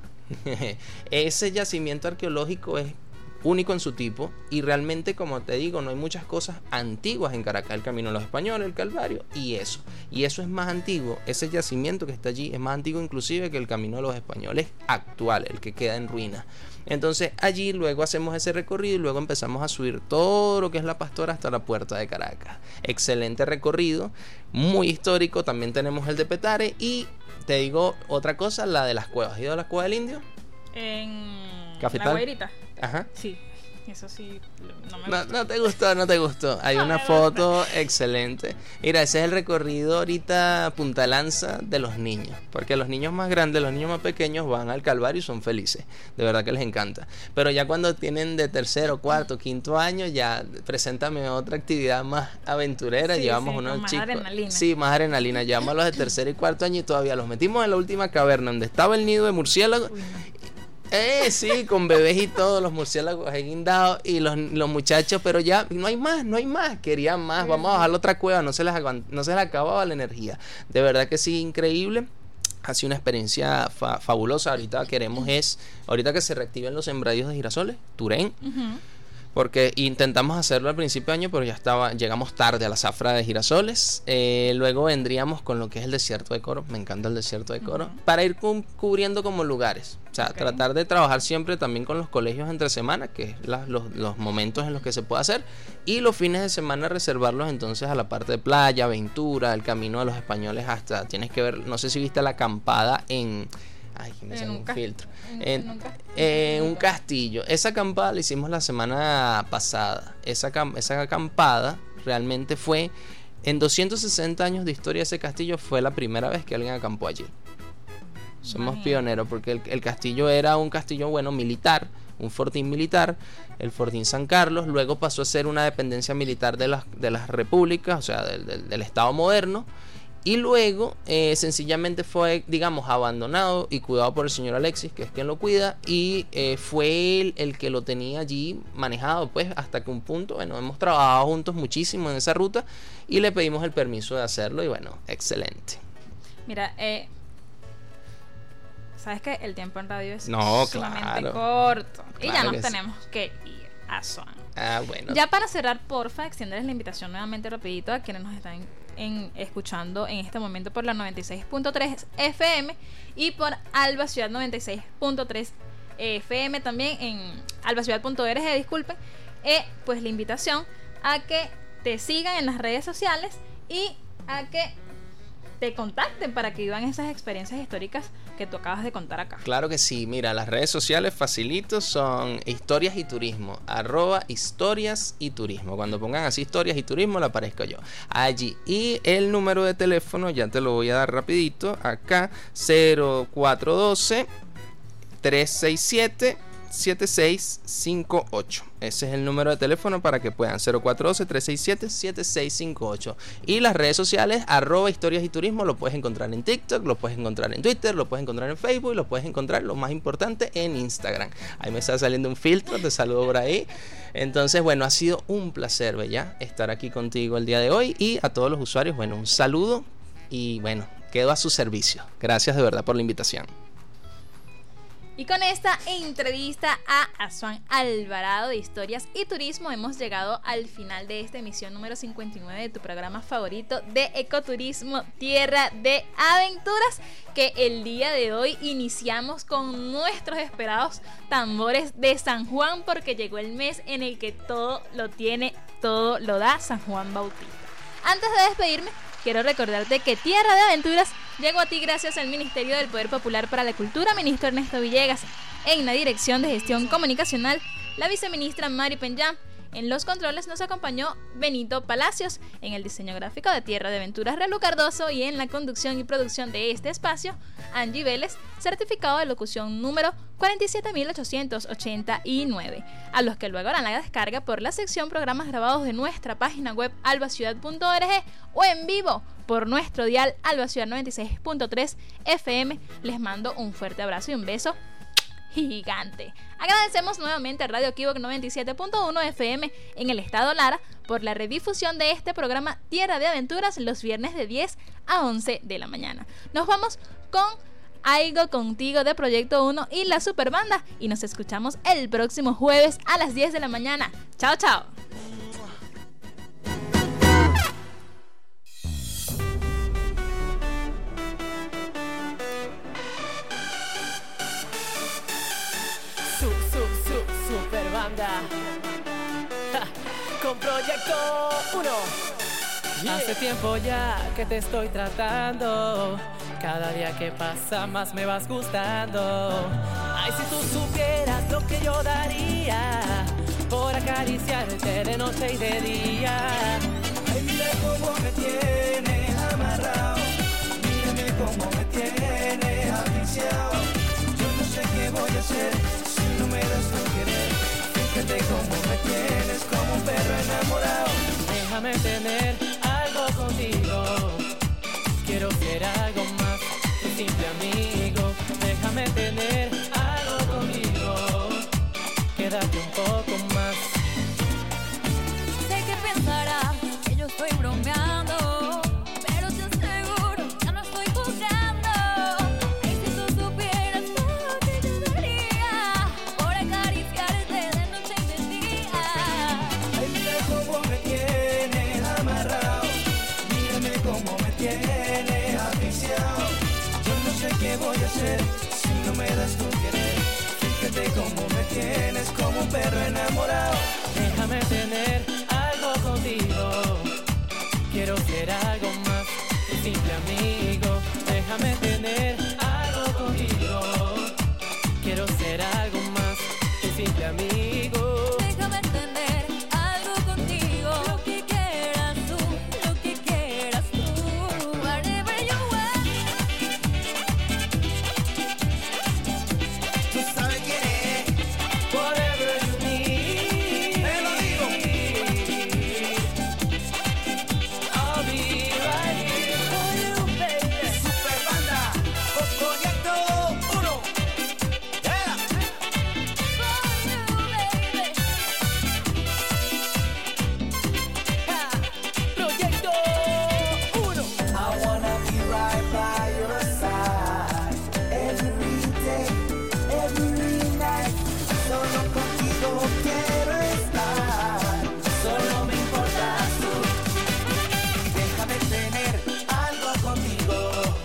Ese yacimiento arqueológico es único en su tipo y realmente, como te digo, no hay muchas cosas antiguas en Caracas. El Camino de los Españoles, el Calvario y eso es más antiguo. Ese yacimiento que está allí es más antiguo inclusive que el Camino de los Españoles actual, el que queda en ruinas. Entonces allí luego hacemos ese recorrido y luego empezamos a subir todo lo que es La Pastora hasta la Puerta de Caracas. Excelente recorrido, muy histórico. También tenemos el de Petare y te digo otra cosa, la de las cuevas. ¿Has ido a la Cueva del Indio? En Cafetal. La Guairita. Ajá. Sí, eso sí no me gusta. No te gustó. Hay una foto excelente. Mira, ese es el recorrido ahorita Punta Lanza de los niños, porque los niños más grandes, los niños más pequeños van al Calvario y son felices. De verdad que les encanta. Pero ya cuando tienen de tercero, cuarto, quinto año, ya preséntame otra actividad más aventurera. Llevamos unos más chicos. Adrenalina. Sí, más adrenalina. Llevamos a los de tercero y cuarto año y todavía los metimos en la última caverna donde estaba el nido de murciélagos. Sí, con bebés y todo, los murciélagos ahí guindados y los muchachos, pero ya no hay más, querían más, vamos a bajar la otra cueva, no se les acababa la energía. De verdad que sí, increíble. Ha sido una experiencia fabulosa. Ahorita ahorita que se reactiven los sembradíos de girasoles, Turén. Porque intentamos hacerlo al principio de año, pero llegamos tarde a la zafra de girasoles. Luego vendríamos con lo que es el desierto de Coro. Me encanta el desierto de Coro. Para ir cubriendo como lugares. O sea, tratar de trabajar siempre también con los colegios entre semana, que es los momentos en los que se puede hacer. Y los fines de semana reservarlos entonces a la parte de playa, aventura, el Camino de los Españoles hasta... Tienes que ver, no sé si viste la acampada en... Ay, que me sale un filtro. En un castillo. Esa acampada la hicimos la semana pasada. Esa acampada realmente fue... En 260 años de historia ese castillo fue la primera vez que alguien acampó allí. Somos pioneros porque el castillo era un castillo, militar, un fortín militar, el Fortín San Carlos. Luego pasó a ser una dependencia militar de las repúblicas, o sea, del Estado moderno. Y luego sencillamente fue, digamos, abandonado y cuidado por el señor Alexis, que es quien lo cuida, y fue él el que lo tenía allí manejado, pues, hasta que un punto, hemos trabajado juntos muchísimo en esa ruta y le pedimos el permiso de hacerlo y excelente. Mira, sabes que el tiempo en radio es sumamente corto y ya nos que tenemos que ir a Swan. Bueno. Ya para cerrar, porfa, extiendes la invitación nuevamente rapidito a quienes nos están escuchando en este momento por la 96.3 FM y por Alba Ciudad 96.3 FM también en albaciudad.org, disculpen. Pues la invitación a que te sigan en las redes sociales y a que te contacten para que vivan esas experiencias históricas que tú acabas de contar acá. Claro que sí, mira, las redes sociales facilitos son Historias y Turismo, @Historias y Turismo. Cuando pongan así Historias y Turismo, le aparezco yo allí. Y el número de teléfono, ya te lo voy a dar rapidito, acá, 0412 367 7658. Ese es el número de teléfono para que puedan, 0412-367-7658. Y las redes sociales, @Historias y Turismo, lo puedes encontrar en TikTok, lo puedes encontrar en Twitter, lo puedes encontrar en Facebook y lo puedes encontrar, lo más importante, en Instagram. Ahí me está saliendo un filtro, te saludo por ahí. Entonces, ha sido un placer, Bella, estar aquí contigo el día de hoy. Y a todos los usuarios, un saludo y quedo a su servicio. Gracias de verdad por la invitación. Y con esta entrevista a Asuán Alvarado de Historias y Turismo hemos llegado al final de esta emisión número 59 de tu programa favorito de ecoturismo, Tierra de Aventuras, que el día de hoy iniciamos con nuestros esperados tambores de San Juan, porque llegó el mes en el que todo lo tiene, todo lo da San Juan Bautista. Antes de despedirme, quiero recordarte que Tierra de Aventuras llegó a ti gracias al Ministerio del Poder Popular para la Cultura, ministro Ernesto Villegas. En la Dirección de Gestión Comunicacional, la viceministra Mari Peña. En los controles nos acompañó Benito Palacios. En el diseño gráfico de Tierra de Aventuras, Relu Cardoso. Y en la conducción y producción de este espacio, Angie Vélez, certificado de locución número 47889. A los que luego harán la descarga por la sección programas grabados de nuestra página web albaciudad.org o en vivo por nuestro dial Alba Ciudad 96.3 FM. Les mando un fuerte abrazo y un beso gigante. Agradecemos nuevamente a Radio Equivoc 97.1 FM en el estado Lara por la redifusión de este programa Tierra de Aventuras los viernes de 10 a 11 de la mañana. Nos vamos con Algo Contigo de Proyecto 1 y la Superbanda y nos escuchamos el próximo jueves a las 10 de la mañana. Chao, chao. Superbanda con Proyecto 1. Yeah. Hace tiempo ya que te estoy tratando, cada día que pasa más me vas gustando. Ay, si tú supieras lo que yo daría por acariciarte de noche y de día. Ay, mira cómo me tienes amarrado, mírame cómo me tienes asfixiado. Yo no sé qué voy a hacer si no me das tu querer. Fíjate cómo me tienes como un perro enamorado. Déjame tener algo contigo, quiero ser algo más que simple amigo. Déjame tener algo contigo, quédate un poco más. Sé que pensarás que yo estoy bromeando, pero te aseguro que no estoy jugando. Ay, si tú supieras lo que yo daría por acariciarte de noche y de día. Ay, mira cómo me tienes amarrado, mírame cómo me tienes asfixiado. Yo no sé qué voy a hacer si no me das tu querer. Fíjate cómo me tienes como un perro enamorado. Déjame tener algo contigo, quiero ser algo más que simple amigo. Déjame tener algo contigo, quiero ser algo más que simple amigo. Déjame tener algo contigo, lo que quieras tú, lo que quieras tú. Whatever you want. Tú sabes quién es. Whatever you need, Te lo digo. I'll be right here for you, baby. Superbanda con Proyecto 1. Yeah. Proyecto 1. I wanna be right by your side every day, every night. Solo contigo quiero estar, solo me importas tú. Déjame tener algo contigo.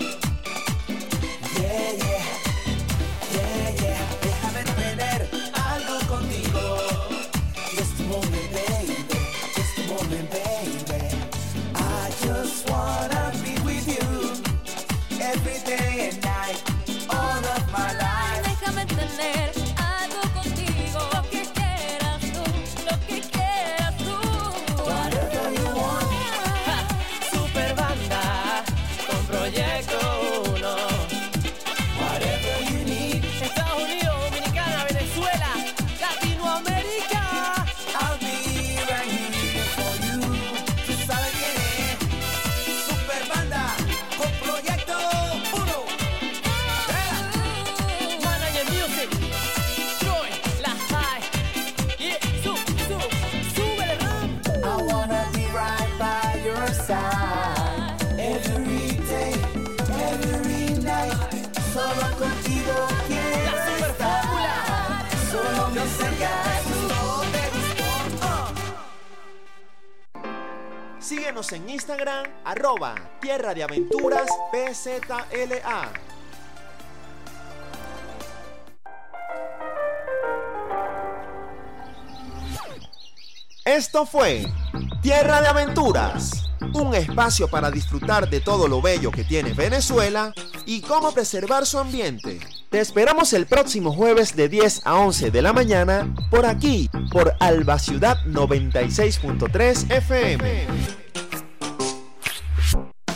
Yeah, yeah, yeah, yeah. Déjame tener algo contigo. Just a moment, baby. Just a moment, baby. I just wanna be with you every day and night, all of my life. Déjame tener algo contigo, lo que quieras tú, lo que quieras tú. Whatever you want. Superbanda con Proyecto 1. Whatever you need, Estados Unidos, Dominicana, Venezuela, Latinoamérica. I'll be right here for you. Síguenos en Instagram, @Tierra de Aventuras PZLA. Esto fue Tierra de Aventuras, un espacio para disfrutar de todo lo bello que tiene Venezuela y cómo preservar su ambiente. Te esperamos el próximo jueves de 10 a 11 de la mañana por aquí, por Alba Ciudad 96.3 FM.